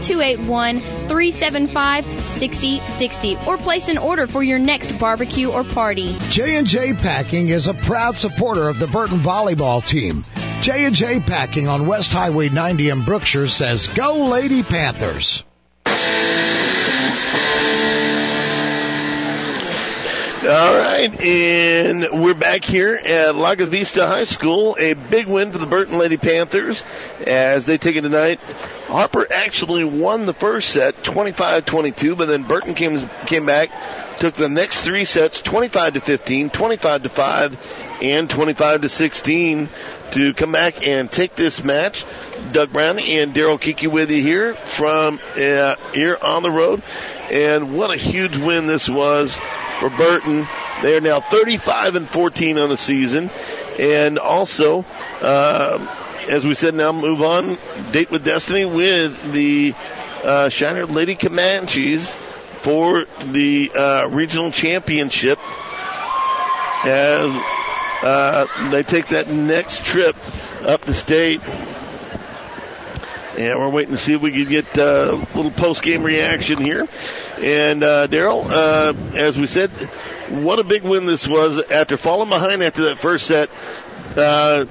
281-375-6060 or place an order for your next barbecue or party. J&J Packing is a proud supporter of the Burton volleyball team. J&J Packing on West Highway 90 in Brookshire says, "Go Lady Panthers." All right, and we're back here at Lago Vista High School. A big win for the Burton Lady Panthers as they take it tonight. Harper actually won the first set, 25-22, but then Burton came back, took the next three sets, 25-15, 25-5, and 25-16 to come back and take this match. Doug Brown and Daryl Kiki with you here from here on the road. And what a huge win this was for Burton. They are now 35-14 on the season. And also, as we said, now move on, date with destiny with the Shiner Lady Comanches for the regional championship as they take that next trip up to state. And we're waiting to see if we can get a little post-game reaction here. And Daryl, as we said, what a big win this was. After falling behind after that first set, they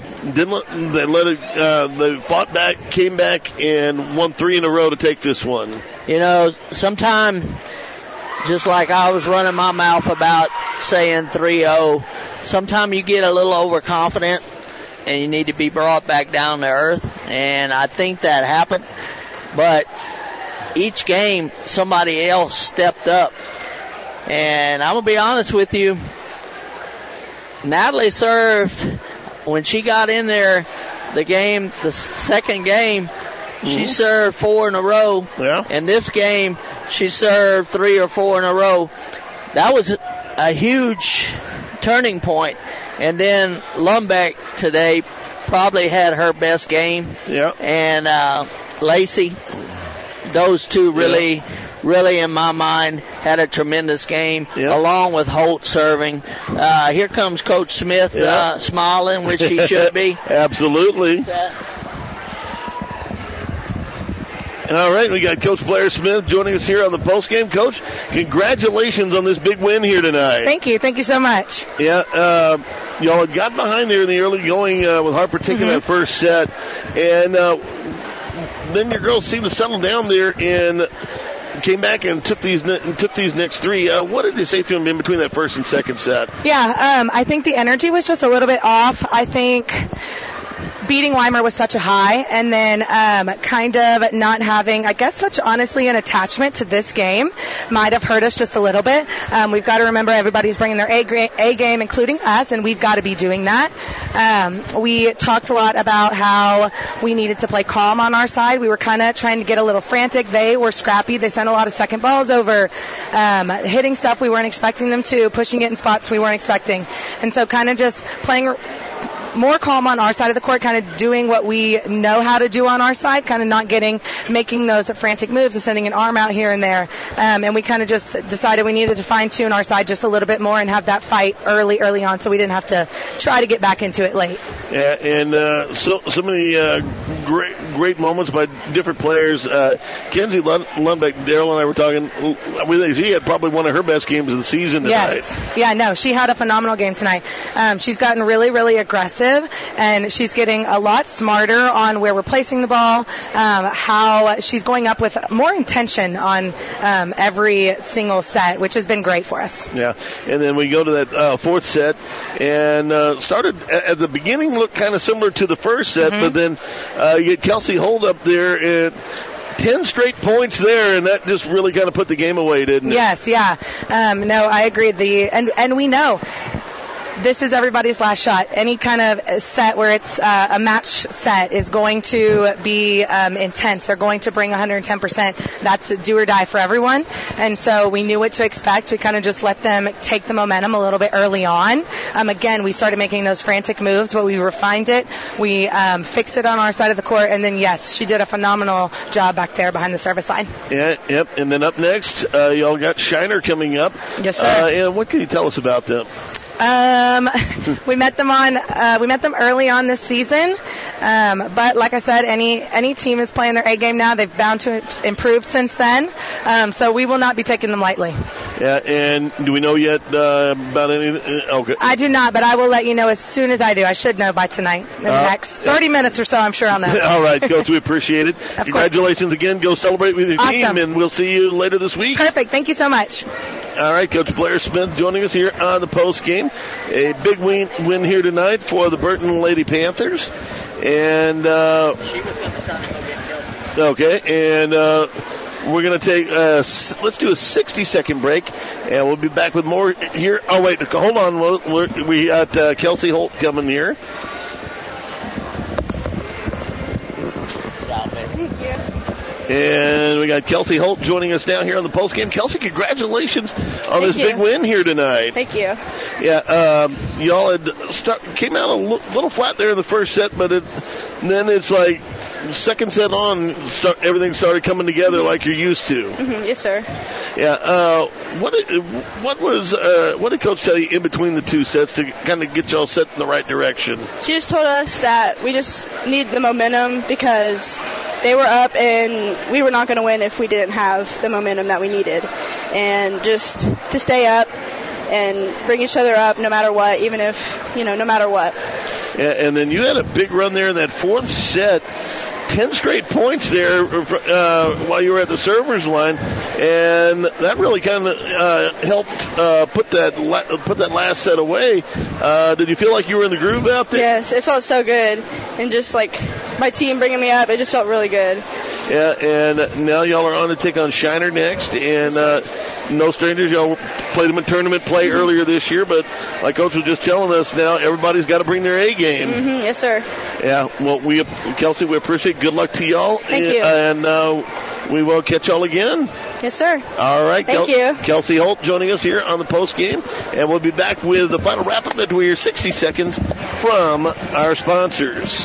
fought back, came back, and won 3 in a row to take this one. You know, sometime, just like I was running my mouth about saying 3-0, sometimes you get a little overconfident and you need to be brought back down to earth, and I think that happened. But each game, somebody else stepped up. And I'm going to be honest with you, Natalie served, when she got in there, the second game, she served 4 in a row. Yeah. And this game, she served 3 or 4 in a row. That was a huge turning point. And then Lumbeck today probably had her best game. Yeah. And Lacey, those two really in my mind had a tremendous game, along with Holt serving. Here comes Coach Smith smiling, which he should be. Absolutely. All right, we got Coach Blair Smith joining us here on the postgame. Coach, congratulations on this big win here tonight. Thank you. Thank you so much. Yeah, y'all got behind there in the early going with Harper taking that first set. And then your girls seemed to settle down there and came back and took these next 3. What did you say to them in between that first and second set? Yeah, I think the energy was just a little bit off. I think beating Weimar was such a high, and then kind of not having, I guess, such honestly an attachment to this game might have hurt us just a little bit. We've got to remember everybody's bringing their A game, including us, and we've got to be doing that. We talked a lot about how we needed to play calm on our side. We were kind of trying to get a little frantic. They were scrappy. They sent a lot of second balls over, hitting stuff we weren't expecting them to, pushing it in spots we weren't expecting. And so kind of just playing more calm on our side of the court, kind of doing what we know how to do on our side, kind of not making those frantic moves of sending an arm out here and there. And we kind of just decided we needed to fine-tune our side just a little bit more and have that fight early on so we didn't have to try to get back into it late. Yeah, and so many great moments by different players. Kenzie Lundbeck, Daryl and I were talking, she had probably one of her best games of the season tonight. Yes. Yeah, no, she had a phenomenal game tonight. She's gotten really, really aggressive, and she's getting a lot smarter on where we're placing the ball, how she's going up with more intention on every single set, which has been great for us. Yeah, and then we go to that fourth set, and started at the beginning looked kind of similar to the first set, but then you get Kelsey Holt up there at 10 straight points there, and that just really kind of put the game away, didn't it? Yes, yeah. No, I agree. And we know this is everybody's last shot. Any kind of set where it's a match set is going to be intense. They're going to bring 110%. That's a do or die for everyone. And so we knew what to expect. We kind of just let them take the momentum a little bit early on. Again, we started making those frantic moves, but we refined it. We fixed it on our side of the court. And then, yes, she did a phenomenal job back there behind the service line. Yeah, yep. And then up next, y'all got Shiner coming up. Yes, sir. And what can you tell us about them? We met them early on this season. But like I said, any team is playing their A game now. They've bound to improve since then. So we will not be taking them lightly. Yeah, and do we know yet about anything? Okay. I do not, but I will let you know as soon as I do. I should know by tonight. In the next 30 minutes or so, I'm sure I'll know. All right, Coach, we appreciate it. Congratulations again. Go celebrate with your team, and we'll see you later this week. Perfect. Thank you so much. All right, Coach Blair Smith joining us here on the post game. A big win here tonight for the Burton Lady Panthers. And we're going to take let's do a 60-second break, and we'll be back with more here. Oh, wait, hold on. We got Kelsey Holt coming here. And we got Kelsey Holt joining us down here on the post game. Kelsey, congratulations on this big win here tonight. Thank you. Yeah, y'all had came out a little flat there in the first set, but then it's like second set on, everything started coming together like you're used to. Mm-hmm. Yes, sir. Yeah. What did Coach tell you in between the two sets to kind of get y'all set in the right direction? She just told us that we just need the momentum because they were up and we were not going to win if we didn't have the momentum that we needed. And just to stay up and bring each other up no matter what, even if, no matter what. Yeah, and then you had a big run there in that fourth set. 10 straight points there while you were at the server's line, and that really kind of helped put that last set away. Did you feel like you were in the groove out there? Yes, it felt so good, and just like my team bringing me up, it just felt really good. Yeah, and now y'all are on to take on Shiner next, and no strangers. Y'all played them in tournament play earlier this year, but like Coach was just telling us, now everybody's got to bring their A game. Mm-hmm. Yes, sir. Yeah, well, Kelsey, we appreciate it. Good luck to y'all. Thank you. And we will catch y'all again. Yes, sir. All right. Thank you. Kelsey Holt joining us here on the post game, and we'll be back with the final wrap-up that we hear 60 seconds from our sponsors.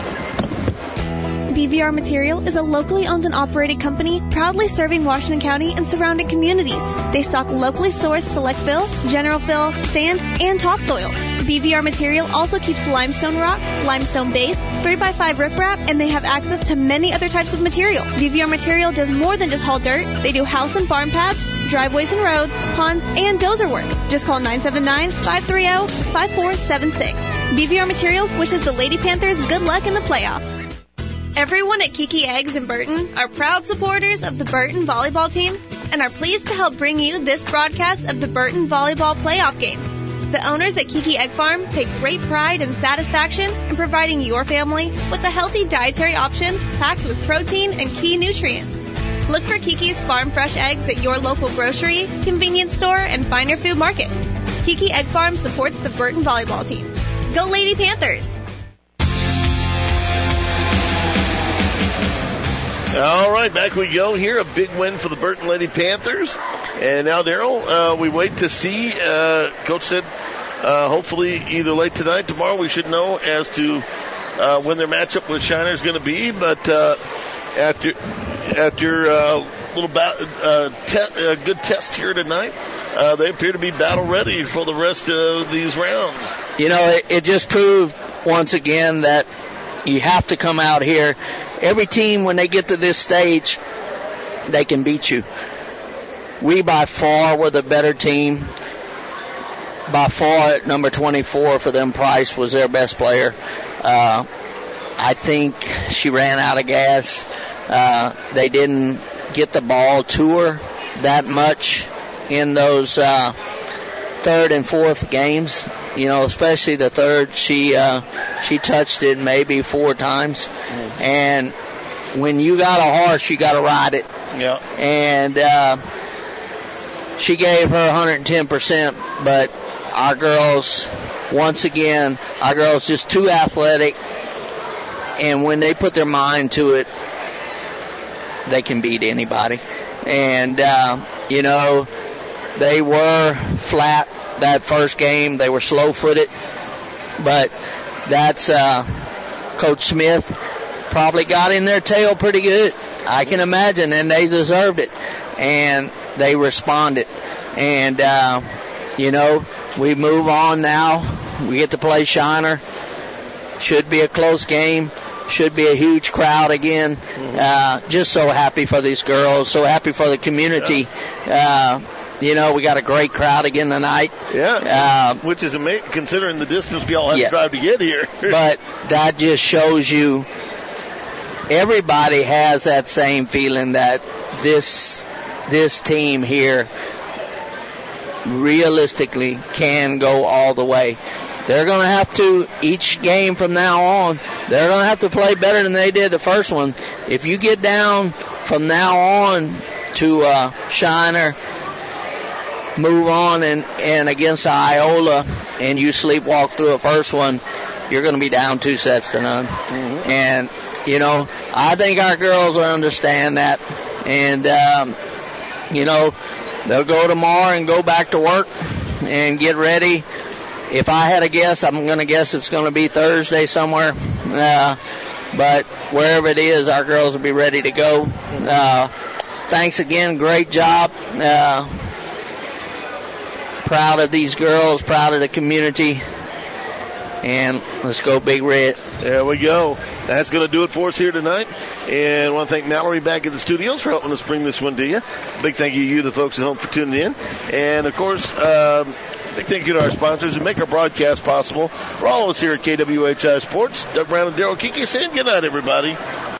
BVR Material is a locally owned and operated company proudly serving Washington County and surrounding communities. They stock locally sourced select fill, general fill, sand, and topsoil. BVR Material also keeps limestone rock, limestone base, 3x5 riprap, and they have access to many other types of material. BVR Material does more than just haul dirt. They do house and farm paths, driveways and roads, ponds, and dozer work. Just call 979-530-5476. BVR Materials wishes the Lady Panthers good luck in the playoffs. Everyone at Kiki Eggs in Burton are proud supporters of the Burton volleyball team and are pleased to help bring you this broadcast of the Burton volleyball playoff game. The owners at Kiki Egg Farm take great pride and satisfaction in providing your family with a healthy dietary option packed with protein and key nutrients. Look for Kiki's Farm Fresh Eggs at your local grocery, convenience store, and finer food market. Kiki Egg Farm supports the Burton volleyball team. Go Lady Panthers! All right, back we go here. A big win for the Burton Lady Panthers. And now, Daryl, we wait to see. Coach said hopefully either late tonight, tomorrow, we should know as to when their matchup with Shiner is going to be. But after little good test here tonight, they appear to be battle ready for the rest of these rounds. You know, it just proved once again that you have to come out here. Every team, when they get to this stage, they can beat you. We by far were the better team. By far, number 24 for them, Price, was their best player. I think she ran out of gas. They didn't get the ball to her that much in those third and fourth games. You know, especially the third, she touched it maybe 4 times. And when you got a horse, you got to ride it. Yeah. And she gave her 110%, but our girls, once again, just too athletic. And when they put their mind to it, they can beat anybody. And, you know, they were flat that first game. They were slow-footed. But that's Coach Smith probably got in their tail pretty good. I can imagine, and they deserved it. And they responded. And, you know, we move on now. We get to play Shiner. Should be a close game. Should be a huge crowd again. Just so happy for these girls. So happy for the community. You know, we got a great crowd again tonight. Yeah, which is amazing considering the distance we all have to drive to get here. But that just shows you everybody has that same feeling that this team here realistically can go all the way. They're going to have to, each game from now on, they're going to have to play better than they did the first one. If you get down from now on to Shiner, move on and against Iola, and you sleepwalk through a first one, you're going to be down 2 sets to none. Mm-hmm. And, you know, I think our girls will understand that. And, you know, they'll go tomorrow and go back to work and get ready. If I had a guess, I'm going to guess it's going to be Thursday somewhere. But wherever it is, our girls will be ready to go. Thanks again. Great job. Proud of these girls, proud of the community. And let's go Big Red. There we go. That's going to do it for us here tonight. And I want to thank Mallory back at the studios for helping us bring this one to you. Big thank you to you, the folks at home, for tuning in. And, of course, big thank you to our sponsors who make our broadcast possible. For all of us here at KWHI Sports, Doug Brown and Daryl Kiki saying good night, everybody.